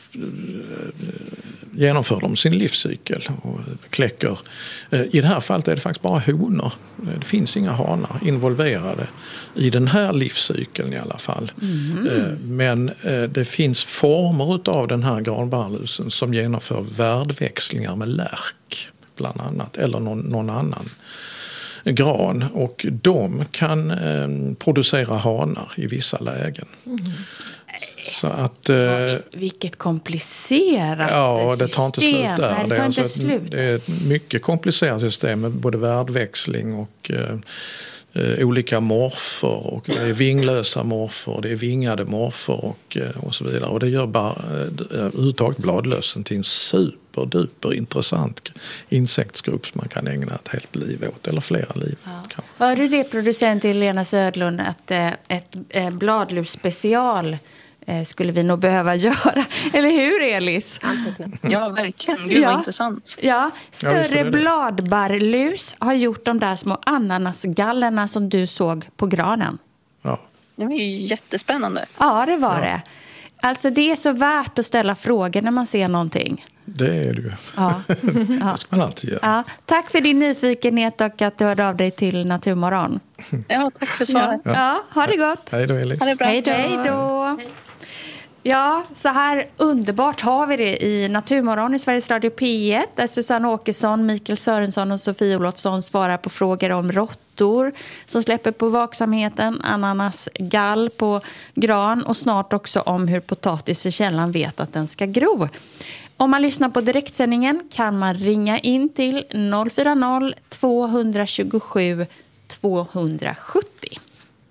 genomför de sin livscykel och kläcker. I det här fallet är det faktiskt bara honor. Det finns inga hanar involverade i den här livscykeln i alla fall. Mm. Men det finns former av den här granbarrlusen som genomför värdväxlingar med lärk bland annat, eller någon, någon annan gran och de kan eh, producera hanar i vissa lägen. Mm. Så att, eh, vilket komplicerat ja, system. det tar inte slut där. Nej, det, tar inte det, är alltså slut. Ett, det är ett mycket komplicerat system med både värdväxling och eh, eh, olika morfer. Och det är vinglösa morfer, det är vingade morfer och, eh, och så vidare. Och det gör bara eh, överhuvudtaget bladlössen till en superduper intressant insektsgrupp som man kan ägna ett helt liv åt, eller flera liv. Ja. Hör du det, producent Helena Södlund, att eh, ett eh, bladlus special skulle vi nog behöva göra. Eller hur, Elis? Ja, verkligen. Gud, ja. vad intressant. Ja, större ja, bladbarrlus har gjort de där små ananasgallerna som du såg på granen. Ja. Det var ju jättespännande. Ja, det var ja. det. Alltså, det är så värt att ställa frågor när man ser någonting. Det är det ju. Ja. Det ska man alltid göra. Ja. Tack för din nyfikenhet och att du hörde av dig till Naturmorgon. Ja, tack för svaret. Ja, ja, ha det gott. Hej då, Elis. Ha det bra. Hej då. Hej då. Ja, så här underbart har vi det i Naturmorgon i Sveriges Radio P ett, där Susanne Åkesson, Mikael Sörensson och Sofie Olofsson svarar på frågor om råttor som släpper på vaksamheten, ananasgall på gran och snart också om hur potatis i källan vet att den ska gro. Om man lyssnar på direktsändningen kan man ringa in till noll fyra noll, två två sju, två sju noll.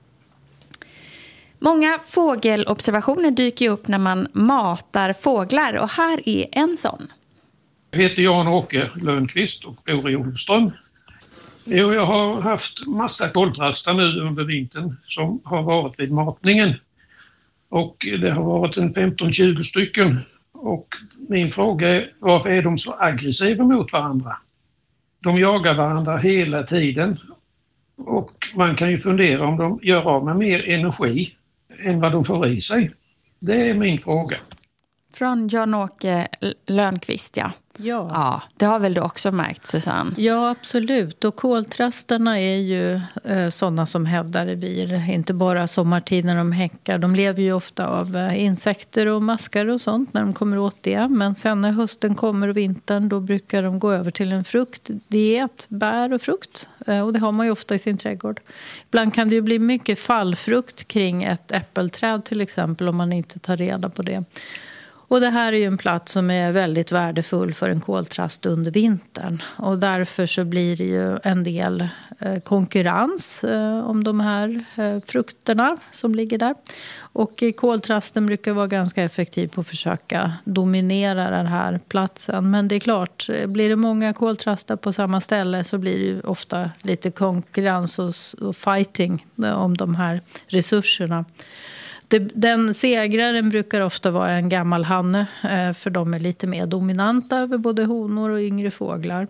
Många fågelobservationer dyker upp när man matar fåglar och här är en sån. Jag heter Jan-Åke Lönnqvist och bor i Olofström. Jag har haft massa koltrastar nu under vintern som har varit vid matningen. Och det har varit en femton tjugo stycken. Och min fråga är, varför är de så aggressiva mot varandra? De jagar varandra hela tiden. Och man kan ju fundera om de gör av med mer energi än vad de får i sig. Det är min fråga. Från Jan-Åke Lönnqvist, ja. Ja. Ja, det har väl du också märkt, Susanne? Ja, absolut. Och koltrastarna är ju eh, sådana som hävdar revir. Inte bara sommartid när de häckar. De lever ju ofta av eh, insekter och maskar och sånt när de kommer åt det. Men sen när hösten kommer och vintern, då brukar de gå över till en fruktdiet, bär och frukt. Eh, och det har man ju ofta i sin trädgård. Ibland kan det ju bli mycket fallfrukt kring ett äppelträd till exempel, om man inte tar reda på det. Och det här är ju en plats som är väldigt värdefull för en koltrast under vintern. Och därför så blir det ju en del eh, konkurrens eh, om de här eh, frukterna som ligger där. Och eh, koltrasten brukar vara ganska effektiv på att försöka dominera den här platsen. Men det är klart, blir det många koltrastar på samma ställe så blir det ju ofta lite konkurrens och, och fighting om de här resurserna. Den segraren brukar ofta vara en gammal hanne, för de är lite mer dominanta över både honor och yngre fåglar.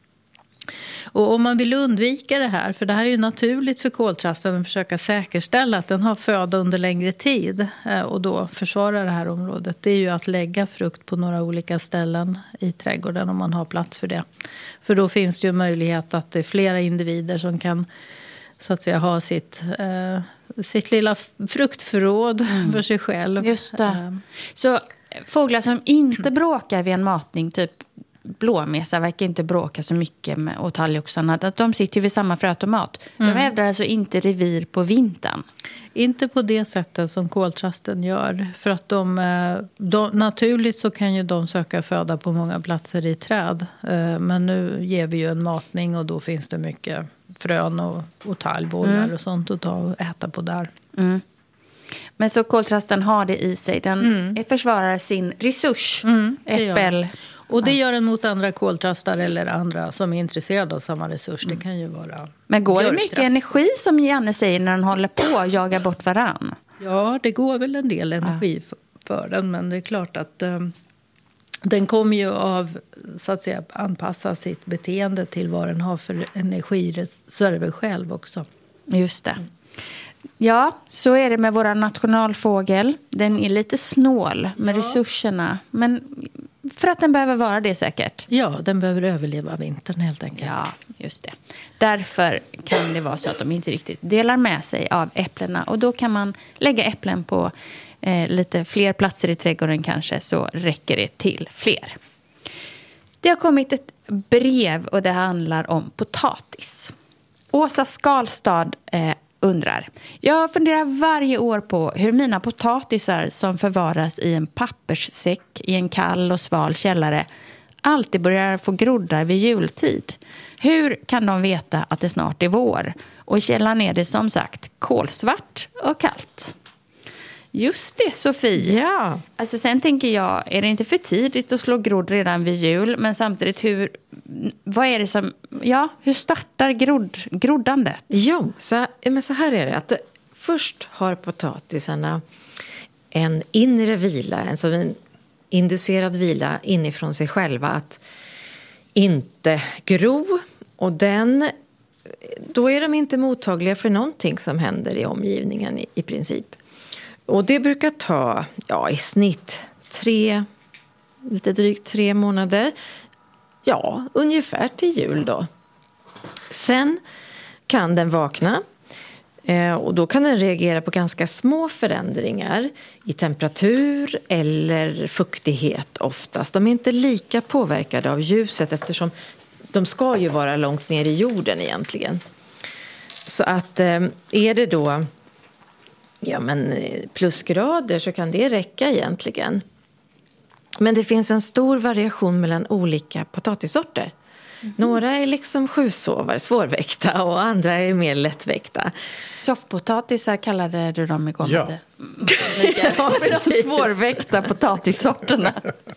Och om man vill undvika det här, för det här är ju naturligt för koltrasten att försöka säkerställa att den har föda under längre tid och då försvara det här området, det är ju att lägga frukt på några olika ställen i trädgården om man har plats för det. För då finns det ju möjlighet att det är flera individer som kan så att säga ha sitt... Eh, sitt lilla fruktförråd mm. för sig själv. Just det. Så fåglar som inte bråkar vid en matning, typ blåmesar verkar inte bråka så mycket med, och talgoxarna, att de sitter ju vid samma fröautomat. Mm. De hävdar alltså inte revir på vintern. Inte på det sättet som koltrasten gör. För att de, de, naturligt så kan ju de söka föda på många platser i träd. Men nu ger vi ju en matning och då finns det mycket frön och, och talgbollar mm. och sånt att ta och äta på där. Mm. Men så koltrasten har det i sig. Den mm. försvarar sin resurs. Mm, äppel. Och det gör den mot andra koltrastar eller andra som är intresserade av samma resurs. Mm. Det kan ju vara... Men går det mycket energi, som Janne säger, när den håller på att jaga bort varann? Ja, det går väl en del energi ja. för den. Men det är klart att um, den kommer ju av, så att säga, anpassa sitt beteende till vad den har för energireserver själv också. Just det. Ja, så är det med vår nationalfågel. Den är lite snål med ja. resurserna. Men för att den behöver vara det säkert. Ja, den behöver överleva vintern helt enkelt. Ja, just det. Därför kan det vara så att de inte riktigt delar med sig av äpplena. Och då kan man lägga äpplen på eh, lite fler platser i trädgården kanske. Så räcker det till fler. Det har kommit ett brev och det handlar om potatis. Åsa Skalstad eh, undrar. Jag funderar varje år på hur mina potatisar som förvaras i en papperssäck i en kall och sval källare alltid börjar få groddar vid jultid. Hur kan de veta att det snart är vår? Och i källan är det som sagt kolsvart och kallt. Just det, Sofie. Ja. Alltså sen tänker jag, är det inte för tidigt att slå grodd redan vid jul? Men samtidigt, hur, vad är det som, ja, hur startar grodd, groddandet? Jo, så, men så här är det. Att först har potatisarna en inre vila, alltså en inducerad vila inifrån sig själva. Att inte gro. Och den, då är de inte mottagliga för någonting som händer i omgivningen i, i princip. Och det brukar ta, ja, i snitt tre, lite drygt tre månader. Ja, ungefär till jul då. Sen kan den vakna eh, och då kan den reagera på ganska små förändringar i temperatur eller fuktighet oftast. De är inte lika påverkade av ljuset eftersom de ska ju vara långt ner i jorden egentligen. Så att eh, är det då... Ja, men plusgrader så kan det räcka egentligen. Men det finns en stor variation mellan olika potatissorter. Mm-hmm. Några är liksom sjusovare, svårväckta och andra är mer lättväckta. Soffpotatisar kallade du dem igår. Ja. Ja, precis. Svårväckta potatissorterna.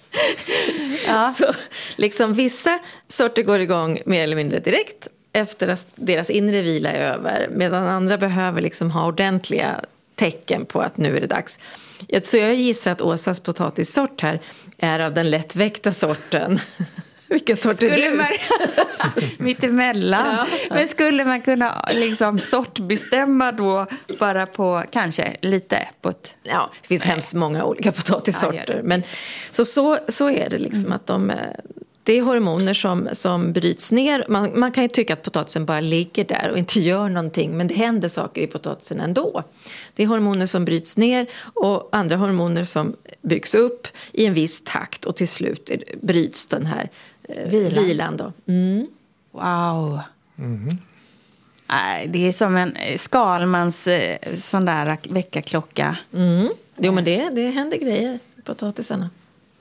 Ja. Så liksom vissa sorter går igång mer eller mindre direkt efter att deras inre vila är över. Medan andra behöver liksom ha ordentliga tecken på att nu är det dags. Så jag gissar att Åsas potatissort här är av den lättväckta sorten. Vilken sort skulle är du? Man, mitt emellan. Ja. Men skulle man kunna liksom sortbestämma då bara på kanske lite på ett... Ja, det finns Nej. hemskt många olika potatissorter. Ja, men så, så, så är det liksom mm. att de... Det är hormoner som, som bryts ner. Man, man kan ju tycka att potatisen bara ligger där och inte gör någonting. Men det händer saker i potatisen ändå. Det är hormoner som bryts ner och andra hormoner som byggs upp i en viss takt. Och till slut bryts den här eh, vilan. vilan då. Mm. Wow. Mm. Nej, det är som en Skalmans eh, sån där väckarklocka. Mm. Jo, men det, det händer grejer i potatisarna.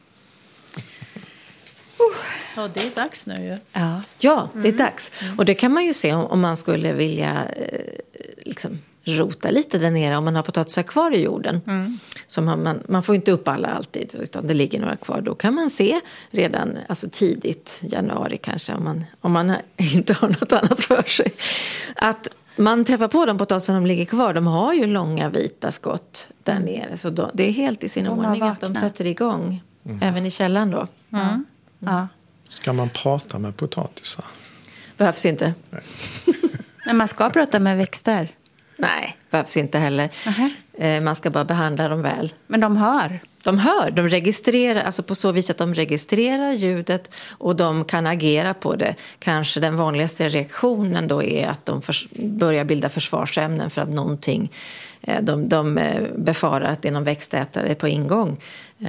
Ja, det är dags nu ju. Ja, ja det är mm. dags. Och det kan man ju se om, om man skulle vilja eh, liksom rota lite där nere. Om man har potatisar kvar i jorden. Mm. Så man, man, man får inte upp alla alltid, utan det ligger några kvar. Då kan man se redan alltså tidigt, januari kanske, om man, om man inte har något annat för sig. Att man träffar på de potatisar som ligger kvar. De har ju långa vita skott där mm. nere. Så då, det är helt i sin de ordning att de sätter igång. Mm. Även i källan då. Mm. Mm. Ja. Ska man prata med potatisar? Behövs inte. Nej. Men man ska prata med växter. Nej, behövs inte heller. Uh-huh. Man ska bara behandla dem väl. Men de hör? De hör, de registrerar, alltså på så vis att de registrerar ljudet och de kan agera på det. Kanske den vanligaste reaktionen då är att de förs- börjar bilda försvarsämnen för att någonting, de, de befarar att det är någon växtätare på ingång.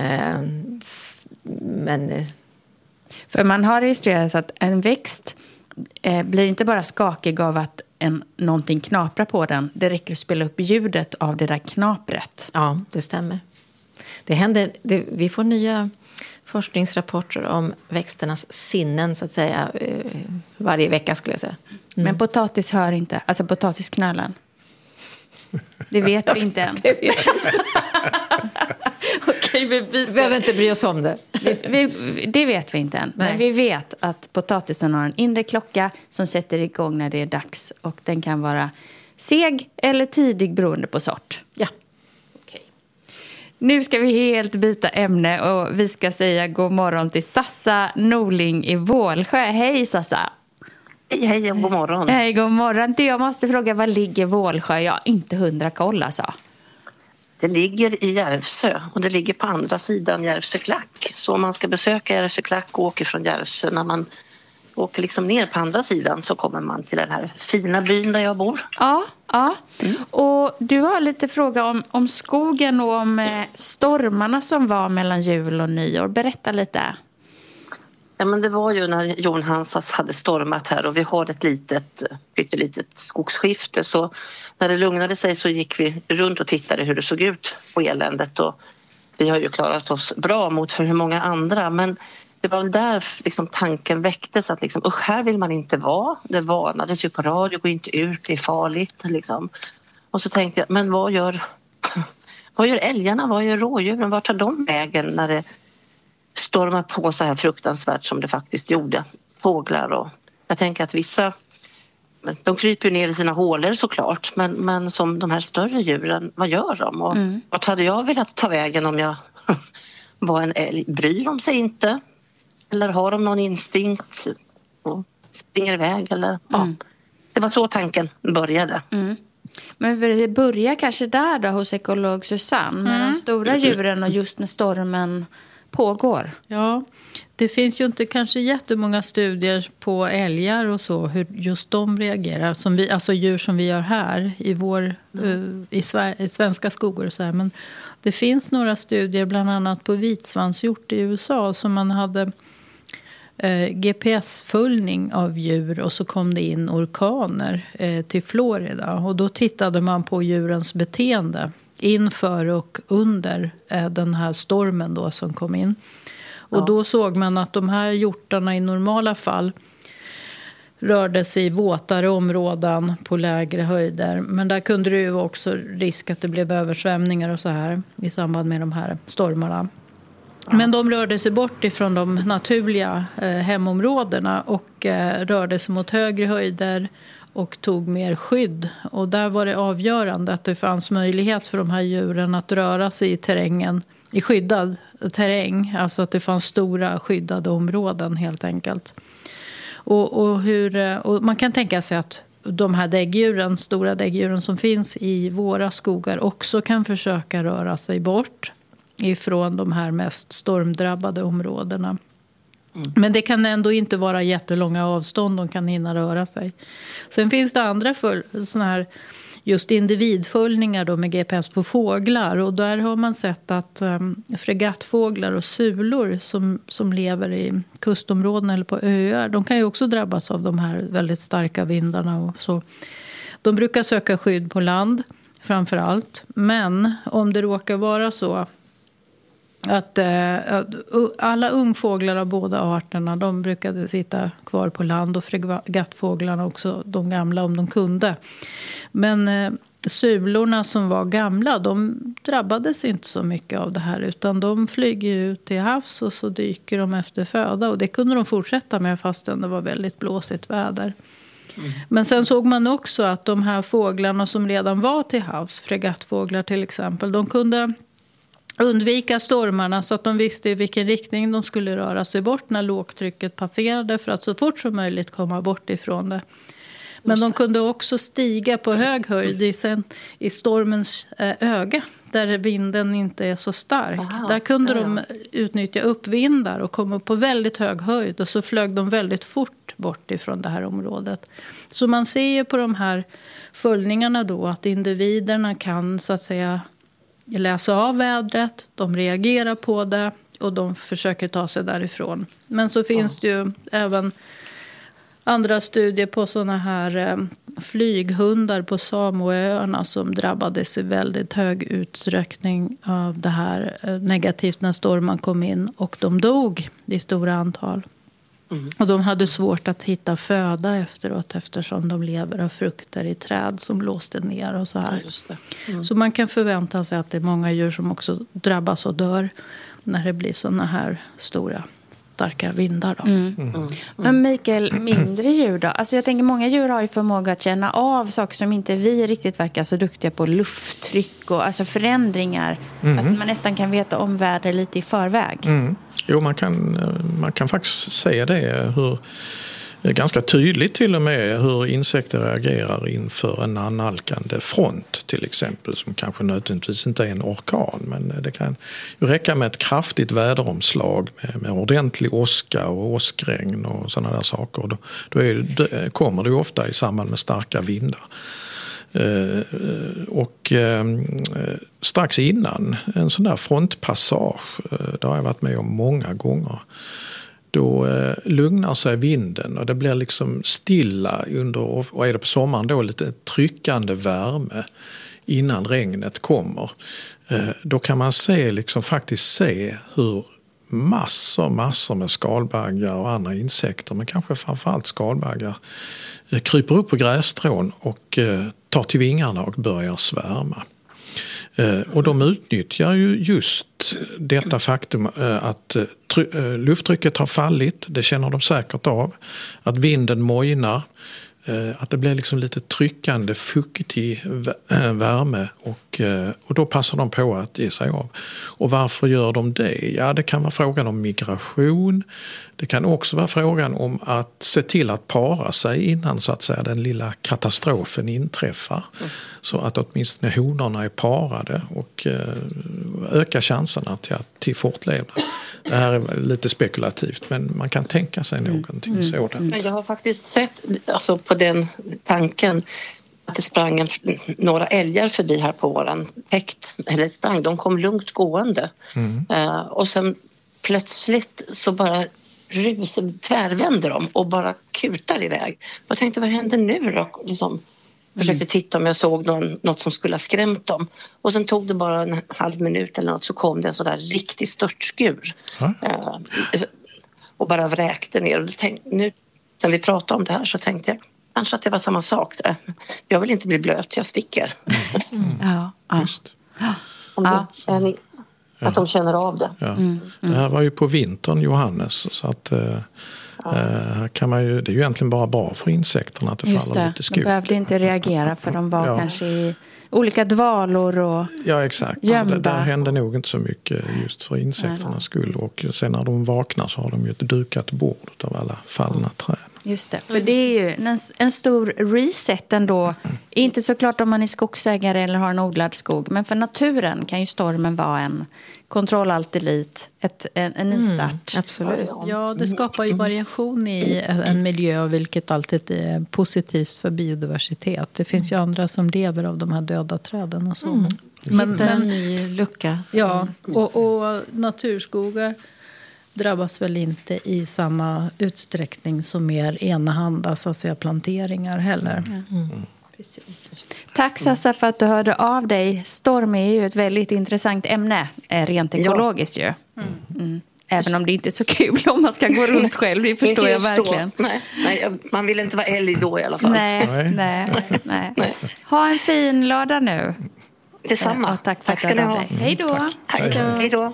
Men... För man har registrerat att en växt eh, blir inte bara skakig av att en, någonting knaprar på den. Det räcker att spela upp ljudet av det där knapret. Ja, det stämmer. Det händer, det, vi får nya forskningsrapporter om växternas sinnen så att säga eh, varje vecka skulle jag säga. Mm. Men potatis hör inte, alltså potatisknölen. Det vet vi inte än. Det vet vi inte. Okej, vi, vi behöver inte bry oss om det. Vi, vi, det vet vi inte än. Nej. Men vi vet att potatisen har en inre klocka som sätter igång när det är dags. Och den kan vara seg eller tidig beroende på sort. Ja. Okej. Nu ska vi helt byta ämne och vi ska säga god morgon till Sassa Norling i Vålsjö. Hej Sassa! Hej, hej och god morgon. Hej, god morgon. Du, jag måste fråga, var ligger Vålsjö? Jag har inte hundra koll alltså. Det ligger i Järvsö och det ligger på andra sidan Järvsö klack. Så om man ska besöka Järvsö klack och åker från Järvsö, när man åker liksom ner på andra sidan så kommer man till den här fina byn där jag bor. Ja, ja. Mm. Och du har lite fråga om, om skogen och om eh, stormarna som var mellan jul och nyår. Berätta lite. Ja, men det var ju när Jon Hansas hade stormat här och vi har ett litet, pyttelitet skogsskifte. Så när det lugnade sig så gick vi runt och tittade hur det såg ut på eländet. Och vi har ju klarat oss bra mot för hur många andra. Men det var väl där liksom tanken väcktes att liksom, usch, här vill man inte vara. Det varnades ju på radio, gå inte ut, det är farligt. Liksom. Och så tänkte jag, men vad gör, vad gör älgarna, vad gör rådjuren? Vart tar de vägen när det stormar på så här fruktansvärt som det faktiskt gjorde? Fåglar och jag tänker att vissa, de kryper ner i sina hålor såklart. Men, men som de här större djuren, vad gör de? Och mm. vart hade jag velat ta vägen om jag var en älg? Bryr de sig inte? Eller har de någon instinkt och springer iväg? Eller, mm. ja. Det var så tanken började. Mm. Men vi börjar kanske där då hos ekolog Susanne med mm. de stora djuren och just när stormen pågår. Ja, det finns ju inte kanske jättemånga studier på älgar och så, hur just de reagerar. Som vi, alltså djur som vi gör här i, vår, mm. uh, i, Sver- i svenska skogar och så här. Men det finns några studier bland annat på vitsvanshjort i U S A som man hade eh, G P S-följning av djur och så kom det in orkaner eh, till Florida. Och då tittade man på djurens beteende inför och under eh, den här stormen då som kom in. Och ja. Då såg man att de här hjortarna i normala fall rörde sig i våtare områden på lägre höjder. Men där kunde det ju också risk att det blev översvämningar och så här i samband med de här stormarna. Ja. Men de rörde sig bort ifrån de naturliga eh, hemområdena och eh, rörde sig mot högre höjder och tog mer skydd. Och där var det avgörande att det fanns möjlighet för de här djuren att röra sig i terrängen, i skyddad terräng. Alltså att det fanns stora skyddade områden helt enkelt. Och, och, hur, och man kan tänka sig att de här däggdjuren, stora däggdjuren som finns i våra skogar också kan försöka röra sig bort ifrån de här mest stormdrabbade områdena. Mm. Men det kan ändå inte vara jättelånga avstånd, de kan hinna röra sig. Sen finns det andra för, såna här just individföljningar då med G P S på fåglar. Och där har man sett att um, fregattfåglar och sulor som, som lever i kustområden eller på öar, de kan ju också drabbas av de här väldigt starka vindarna. Och så. De brukar söka skydd på land framför allt. Men om det råkar vara så att eh, alla ungfåglar av båda arterna, de brukade sitta kvar på land och fregattfåglarna också, de gamla om de kunde. Men eh, sulorna som var gamla, de drabbades inte så mycket av det här utan de flyger ut till havs och så dyker de efter föda och det kunde de fortsätta med fastän det var väldigt blåsigt väder. Mm. Men sen såg man också att de här fåglarna som redan var till havs, fregattfåglar till exempel, de kunde undvika stormarna så att de visste i vilken riktning de skulle röra sig bort när lågtrycket passerade för att så fort som möjligt komma bort ifrån det. Men de kunde också stiga på hög höjd i, sen, i stormens eh, öga där vinden inte är så stark. Aha, där kunde ja, ja. de utnyttja uppvindar och komma upp på väldigt hög höjd och så flög de väldigt fort bort ifrån det här området. Så man ser ju på de här följningarna då att individerna kan så att säga läsa av vädret, de reagerar på det och de försöker ta sig därifrån. Men så finns ja. det ju även andra studier på såna här eh, flyghundar på Samoöarna som drabbades i väldigt hög utsträckning av det här eh, negativt när stormen kom in och de dog i stora antal. Mm. Och de hade svårt att hitta föda efteråt eftersom de lever av frukter i träd som blåste ner och så här. Ja, mm. Så man kan förvänta sig att det är många djur som också drabbas och dör när det blir såna här stora starka vindar då. Mm. Mm. Mm. Men Mikael, mindre djur då? Alltså jag tänker många djur har ju förmåga att känna av saker som inte vi riktigt verkar så duktiga på. Lufttryck och alltså förändringar. Mm. Att man nästan kan veta om väder lite i förväg. Mm. Jo, man kan, man kan faktiskt säga det hur, ganska tydligt till och med hur insekter reagerar inför en annalkande front till exempel som kanske nödvändigtvis inte är en orkan men det kan ju räcka med ett kraftigt väderomslag med, med ordentlig åska och åskregn och sådana där saker. Då, då är det, kommer det ju ofta i samband med starka vindar. Uh, och uh, strax innan en sån där frontpassage, uh, det har jag varit med om många gånger, då eh, lugnar sig vinden och det blir liksom stilla under, och är det på sommaren då lite tryckande värme innan regnet kommer. Eh, då kan man se, liksom faktiskt se hur massor, massor med skalbaggar och andra insekter, men kanske framförallt skalbaggar, eh, kryper upp på grässtrån och eh, tar till vingarna och börjar svärma. Och de utnyttjar ju just detta faktum att lufttrycket har fallit, det känner de säkert av, att vinden mojnar, att det blir liksom lite tryckande, fuktig värme och, och då passar de på att ge sig av. Och varför gör de det? Ja, det kan vara frågan om migration. Det kan också vara frågan om att se till att para sig innan så att säga den lilla katastrofen inträffar. Mm. Så att åtminstone honorna är parade och öka chanserna till, till fortlevnad. Det här är lite spekulativt, men man kan tänka sig någonting mm. sådant. Men jag har faktiskt sett alltså, på den tanken att det sprang en, några älgar förbi här på våran täkt. Eller sprang, de kom lugnt gående. Mm. Uh, och sen plötsligt så bara rus, tvärvänder de och bara kutar iväg. Jag tänkte, vad händer nu då? Liksom, försökte titta om jag såg någon, något som skulle ha skrämt dem. Och sen tog det bara en halv minut eller något, så kom det en sån där riktig störtskur. Mm. Uh, och bara vräkte ner. Och tänkte, nu, sen vi pratade om det här så tänkte jag kanske att det var samma sak där. Jag vill inte bli blöt, jag sticker. Mm. Ja, ja. Just. Om det, är ni, att de känner av det. Ja. Mm. Mm. Det här var ju på vintern, Johannes, så att eh, ja. kan man ju, det är ju egentligen bara bra för insekterna att det Just faller det. lite skog. De behövde inte reagera för de var ja. kanske i olika dvalor och ja, exakt. gömda. Det där hände nog inte så mycket just för insekternas skull. Och sen när de vaknar så har de ju ett dukat bord av alla fallna träd. Just det, för det är ju en, en stor reset ändå. Mm. Inte såklart om man är skogsägare eller har en odlad skog. Men för naturen kan ju stormen vara en kontrollaltelit, ett, en, en nystart. Mm, absolut. Ja, det skapar ju variation i en miljö, vilket alltid är positivt för biodiversitet. Det finns ju andra som lever av de här döda träden och så. Mm. Men, men en ny lucka. Ja, och, och naturskogar drabbas väl inte i samma utsträckning som mer enahanda så att säga, planteringar heller. Mm. Mm. Precis. Tack Sassa för att du hörde av dig. Storm är ju ett väldigt intressant ämne, rent ekologiskt ja. ju. Mm. Mm. Även om det inte är så kul om man ska gå runt själv, det förstår jag verkligen. Nej, nej, man vill inte vara älg då i alla fall. Nej, nej, nej. nej. Ha en fin lördag nu. Detsamma. Och tack för tack att du hörde av dig. Hej då. Tack. Tack. Hej då.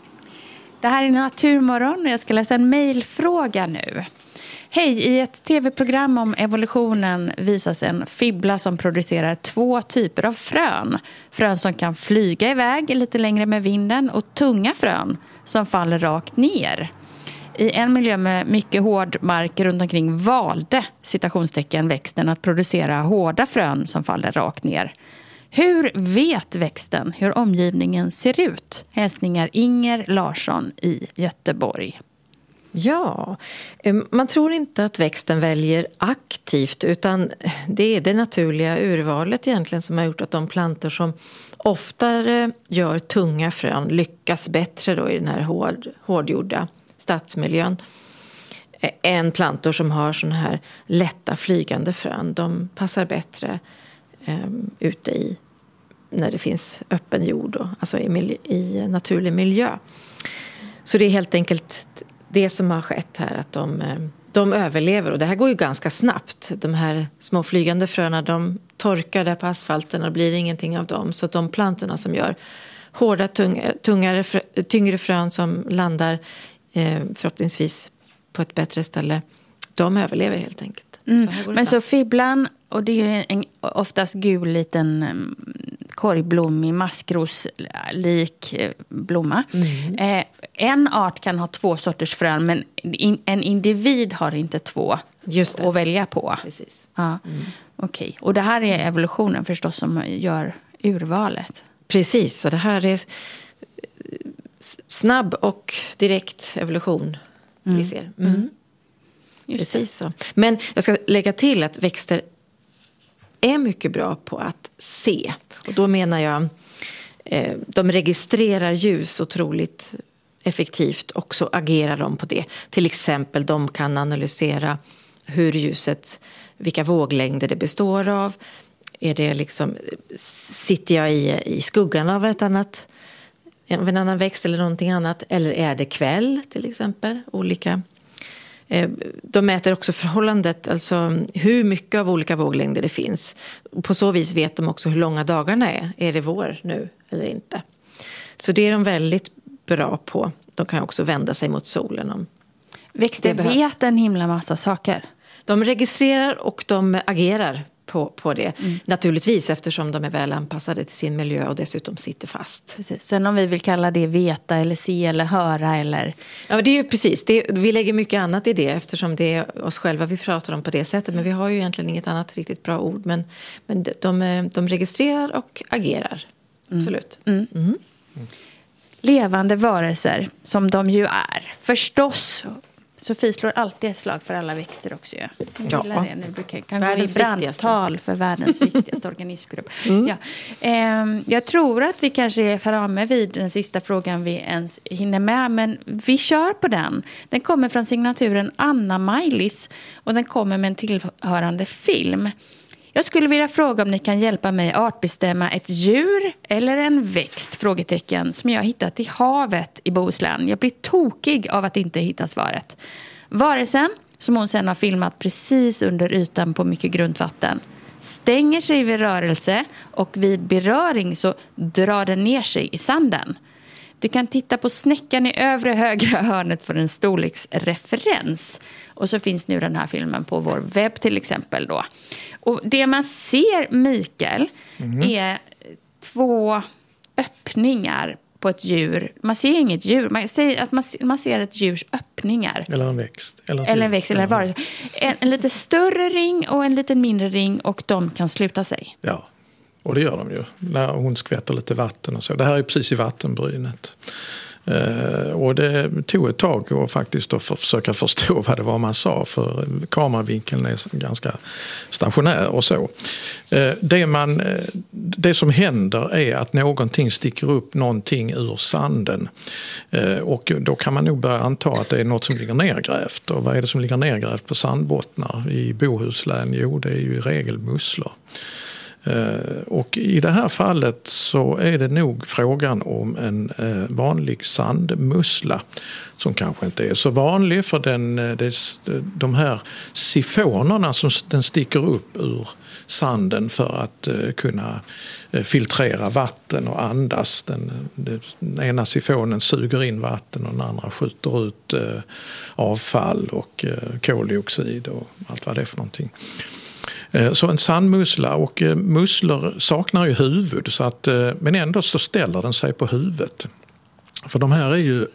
Det här är Naturmorgon och jag ska läsa en mejlfråga nu. Hej, i ett tv-program om evolutionen visas en fibbla som producerar två typer av frön. Frön som kan flyga iväg lite längre med vinden och tunga frön som faller rakt ner. I en miljö med mycket hård mark runt omkring valde citationstecken växten att producera hårda frön som faller rakt ner. Hur vet växten hur omgivningen ser ut? Hälsningar Inger Larsson i Göteborg. Ja, man tror inte att växten väljer aktivt utan det är det naturliga urvalet egentligen som har gjort att de plantor som oftare gör tunga frön lyckas bättre då i den här hård, hårdgjorda stadsmiljön än plantor som har såna här lätta flygande frön. De passar bättre um, ute i när det finns öppen jord och, alltså i, miljö, i naturlig miljö. Så det är helt enkelt det som har skett här, att de, de överlever. Och det här går ju ganska snabbt. De här små flygande fröna, de torkar där på asfalten och det blir ingenting av dem. Så de plantorna som gör hårda, tunga, tungare, tyngre frön som landar eh, förhoppningsvis på ett bättre ställe, de överlever helt enkelt. Mm. Så Men så fibblan, och det är en oftast gul liten korgblommig maskroslik blomma. Mm. Eh, en art kan ha två sorters frön, men in, en individ har inte två Just det. att välja på. Precis. Ja. Mm. Okej. Okay. Och det här är evolutionen förstås som gör urvalet. Precis, så det här är snabb och direkt evolution mm. vi ser. Mm. Mm. Precis så. Men jag ska lägga till att växter är mycket bra på att se. Och då menar jag, eh, de registrerar ljus otroligt effektivt och så agerar de på det. Till exempel de kan analysera hur ljuset, vilka våglängder det består av. Är det liksom, sitter jag i, i skuggan av ett annat, av en annan växt eller någonting annat? Eller är det kväll till exempel? Olika. De mäter också förhållandet, alltså hur mycket av olika våglängder det finns. På så vis vet de också hur långa dagarna är. Är det vår nu eller inte? Så det är de väldigt bra på. De kan också vända sig mot solen om växter vet en himla massa saker. De registrerar och de agerar på, på det. Mm. Naturligtvis eftersom de är väl anpassade till sin miljö och dessutom sitter fast. Precis. Sen om vi vill kalla det veta eller se eller höra eller... Ja, det är ju precis. Det, vi lägger mycket annat i det eftersom det är oss själva vi pratar om på det sättet. Men vi har ju egentligen inget annat riktigt bra ord. Men, men de, de registrerar och agerar. Mm. Absolut. Mm. Mm. Levande varelser som de ju är. Förstås. Sofie slår alltid ett slag för alla växter också. Ja. Jag gillar det. Ni brukar, kan gå i brandtal för världens viktigaste organismgrupp. Mm. Ja. Eh, jag tror att vi kanske är framme vid den sista frågan vi ens hinner med. Men vi kör på den. Den kommer från signaturen Anna Mailis. Och den kommer med en tillhörande film. Jag skulle vilja fråga om ni kan hjälpa mig artbestämma ett djur eller en växt, frågetecken, som jag har hittat i havet i Bohuslän. Jag blir tokig av att inte hitta svaret. Varelsen, som hon sedan har filmat precis under ytan på mycket grundvatten, stänger sig vid rörelse och vid beröring så drar den ner sig i sanden. Du kan titta på snäckan i övre högra hörnet för en storleksreferens. Och så finns nu den här filmen på vår webb till exempel då. Och det man ser, Mikael, mm. är två öppningar på ett djur. Man ser inget djur. Man säger att man, man ser ett djurs öppningar. Eller en växt. Eller, eller en växt. Eller en, en, en lite större ring och en lite mindre ring. Och de kan sluta sig. Ja, och det gör de ju. När hon skvätter lite vatten och så. Det här är precis i vattenbrynet. Uh, och det tog ett tag att faktiskt att försöka förstå vad det var man sa, för kameravinkeln är ganska stationär och så. Uh, det, man, uh, det som händer är att någonting sticker upp någonting ur sanden. Uh, och då kan man nog börja anta att det är något som ligger nergrävt. Och vad är det som ligger nergrävt på sandbottnar i Bohuslän? Jo, det är ju i regel musslor. Och i det här fallet så är det nog frågan om en vanlig sandmussla som kanske inte är så vanlig, för den, de här sifonerna som den sticker upp ur sanden för att kunna filtrera vatten och andas. Den, den ena sifonen suger in vatten och den andra skjuter ut avfall och koldioxid och allt vad det är för någonting. Så en sandmussla, och musslor saknar ju huvud, så att, men ändå så ställer den sig på huvudet. För de här är ju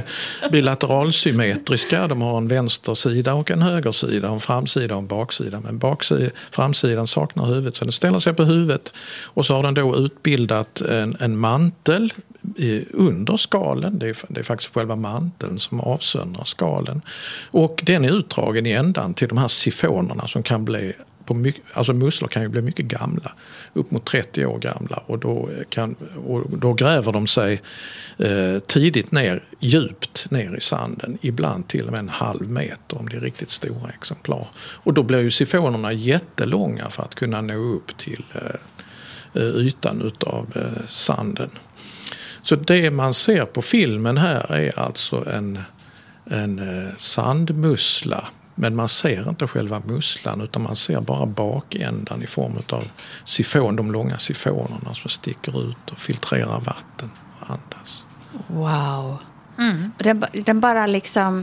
bilateralsymmetriska. De har en vänstersida och en högersida, en framsida och en baksida. Men baksida, framsidan saknar huvudet, så den ställer sig på huvudet. Och så har den då utbildat en, en mantel i, under skalen. Det är, det är faktiskt själva manteln som avsöndrar skalen. Och den är utdragen i ändan till de här sifonerna som kan bli... Mycket, alltså musslor kan ju bli mycket gamla, upp mot trettio år gamla, och då, kan, och då gräver de sig eh, tidigt ner, djupt ner i sanden, ibland till och med en halv meter om det är riktigt stora exemplar. Och då blir ju sifonerna jättelånga för att kunna nå upp till eh, ytan utav eh, sanden. Så det man ser på filmen här är alltså en, en eh, sandmussla. Men man ser inte själva musslan, utan man ser bara bakändan i form av sifon, de långa sifonerna som sticker ut och filtrerar vatten och andas. Wow. Mm. Den, den bara liksom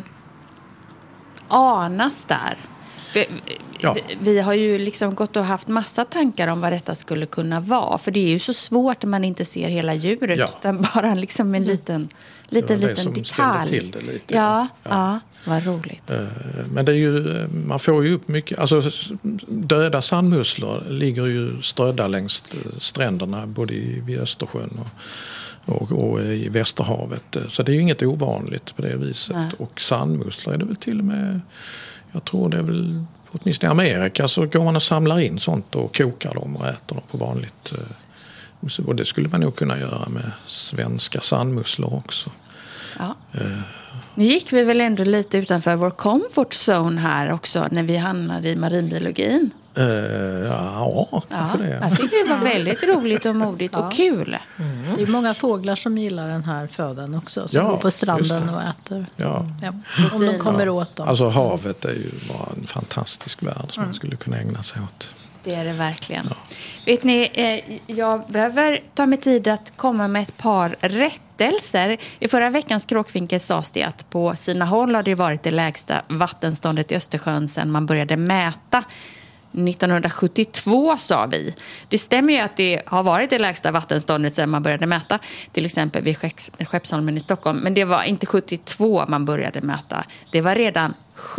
anas där. För, ja. Vi har ju liksom gått och haft massa tankar om vad detta skulle kunna vara. För det är ju så svårt när man inte ser hela djuret. Ja. Utan bara liksom en liten, liten, det liten som detalj. Till det lite. Ja, ja. ja, vad roligt. Men det är ju, man får ju upp mycket, alltså döda sandmusslor ligger ju strödda längs stränderna både vid Östersjön och, och, och i Västerhavet. Så det är ju inget ovanligt på det viset. Nej. Och sandmusslor är det väl till och med, jag tror det är väl åtminstone i Amerika så går man och samlar in sånt och kokar dem och äter dem på vanligt. Och det skulle man nog kunna göra med svenska sandmusslor också. Ja. Uh, nu gick vi väl ändå lite utanför vår comfort zone här också när vi hamnade i marinbiologin. Uh, ja, kanske ja, det. Jag tycker det var väldigt roligt och modigt ja. och kul. Mm. Det är många fåglar som gillar den här födan också. Som ja, går på stranden och äter. Ja. Ja. Om de kommer ja. åt dem. Alltså havet är ju bara en fantastisk värld som mm. man skulle kunna ägna sig åt. Det är det verkligen. Ja. Vet ni, eh, jag behöver ta mig tid att komma med ett par rättelser. I förra veckans Kråkvinkel sades det att på sina håll har det varit det lägsta vattenståndet i Östersjön sedan man började mäta. nittonhundrasjuttiotvå sa vi. Det stämmer ju att det har varit det lägsta vattenståndet sedan man började mäta. Till exempel vid Skeppsholmen i Stockholm. Men det var inte sjuttiotvå man började mäta. Det var redan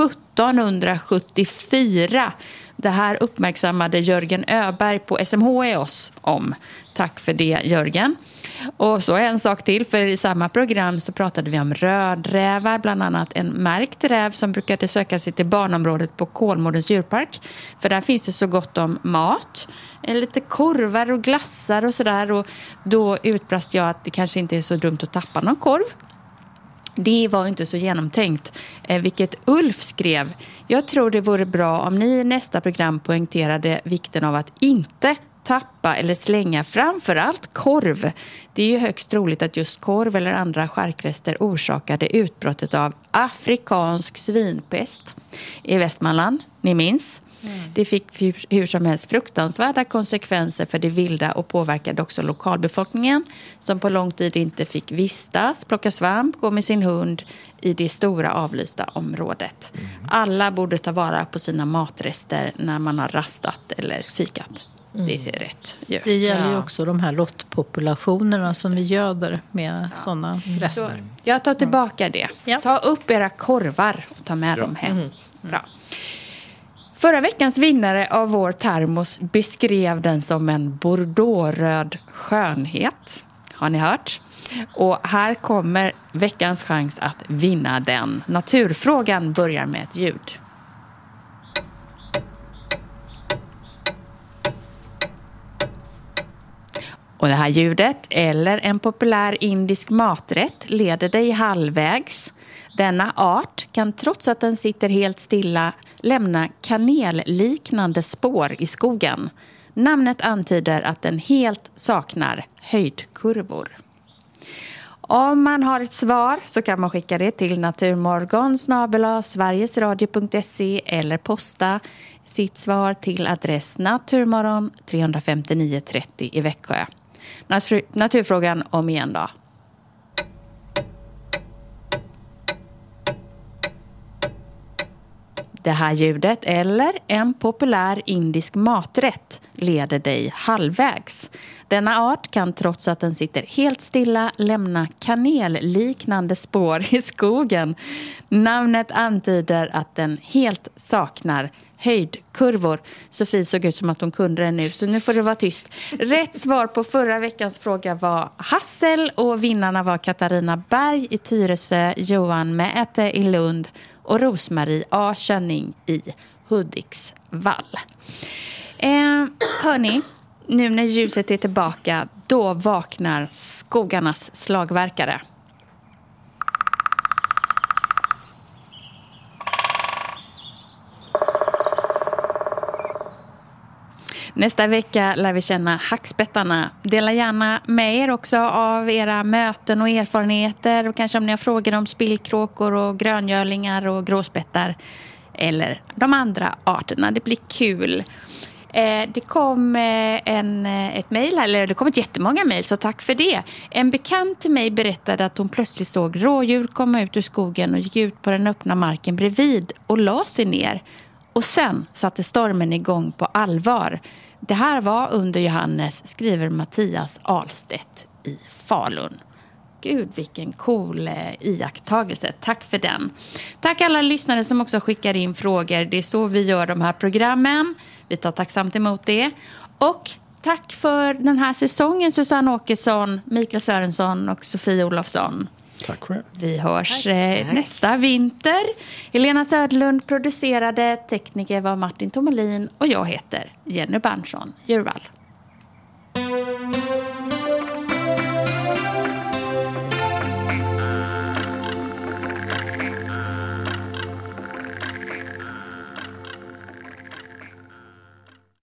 sjuttonhundrasjuttiofyra. Det här uppmärksammade Jörgen Öberg på S M H I oss om. Tack för det, Jörgen. Och så en sak till, för i samma program så pratade vi om rödrävar, bland annat en märkt räv som brukade söka sig till barnområdet på Kolmårdens djurpark. För där finns det så gott om mat, lite korvar och glassar och sådär. Och då utbrast jag att det kanske inte är så dumt att tappa någon korv. Det var inte så genomtänkt, eh, vilket Ulf skrev. Jag tror det vore bra om ni i nästa program poängterade vikten av att inte tappa eller slänga framförallt korv. Det är ju högst troligt att just korv eller andra charkrester orsakade utbrottet av afrikansk svinpest i Västmanland, ni minns. Mm. Det fick hur som helst fruktansvärda konsekvenser för det vilda och påverkade också lokalbefolkningen som på lång tid inte fick vistas, plocka svamp, gå med sin hund i det stora avlysta området. Mm. Alla borde ta vara på sina matrester när man har rastat eller fikat. Mm. Det är rätt. Ja. Det gäller ju också de här råttpopulationerna som vi göder med ja. sådana rester. Så, jag tar tillbaka det. Ja. Ta upp era korvar och ta med ja. dem hem. Mm. Bra. Förra veckans vinnare av vår termos beskrev den som en bordeauxröd skönhet. Har ni hört? Och här kommer veckans chans att vinna den. Naturfrågan börjar med ett ljud. Och det här ljudet, eller en populär indisk maträtt, leder dig halvvägs. Denna art kan trots att den sitter helt stilla lämna kanelliknande spår i skogen. Namnet antyder att den helt saknar höjdkurvor. Om man har ett svar så kan man skicka det till naturmorgon snabel-a sverigesradio punkt se eller posta sitt svar till adress Naturmorgon tre femtionio trettio i Växjö. Naturfrågan om igen då. Det här ljudet, eller en populär indisk maträtt, leder dig halvvägs. Denna art kan trots att den sitter helt stilla lämna kanelliknande spår i skogen. Namnet antyder att den helt saknar höjdkurvor. Sofie såg ut som att hon kunde det nu, så nu får det vara tyst. Rätt svar på förra veckans fråga var hassel och vinnarna var Katarina Berg i Tyresö, Johan Mäte i Lund och Rosmarie A. Könning i Hudiksvall. Eh, hörni, nu när ljuset är tillbaka, då vaknar skogarnas slagverkare. Nästa vecka lär vi känna hackspettarna. Dela gärna med er också av era möten och erfarenheter. Och kanske om ni har frågor om spillkråkor och gröngölingar och gråspettar. Eller de andra arterna. Det blir kul. Eh, det kom eh, en, ett mejl, eller det kom ett jättemånga mejl, så tack för det. En bekant till mig berättade att hon plötsligt såg rådjur komma ut ur skogen och gick ut på den öppna marken bredvid och la sig ner. Och sen satte stormen igång på allvar. Det här var under Johannes, skriver Mattias Ahlstedt i Falun. Gud, vilken cool iakttagelse. Tack för den. Tack alla lyssnare som också skickar in frågor. Det är så vi gör de här programmen. Vi tar tacksamt emot det. Och tack för den här säsongen, Susanne Åkesson, Mikael Sörensson och Sofie Olofsson. Tack själv. Vi hörs tack, eh, tack. nästa vinter. Helena Söderlund producerade, tekniker var Martin Tomelin och jag heter Jenny Berntsson Djurvall.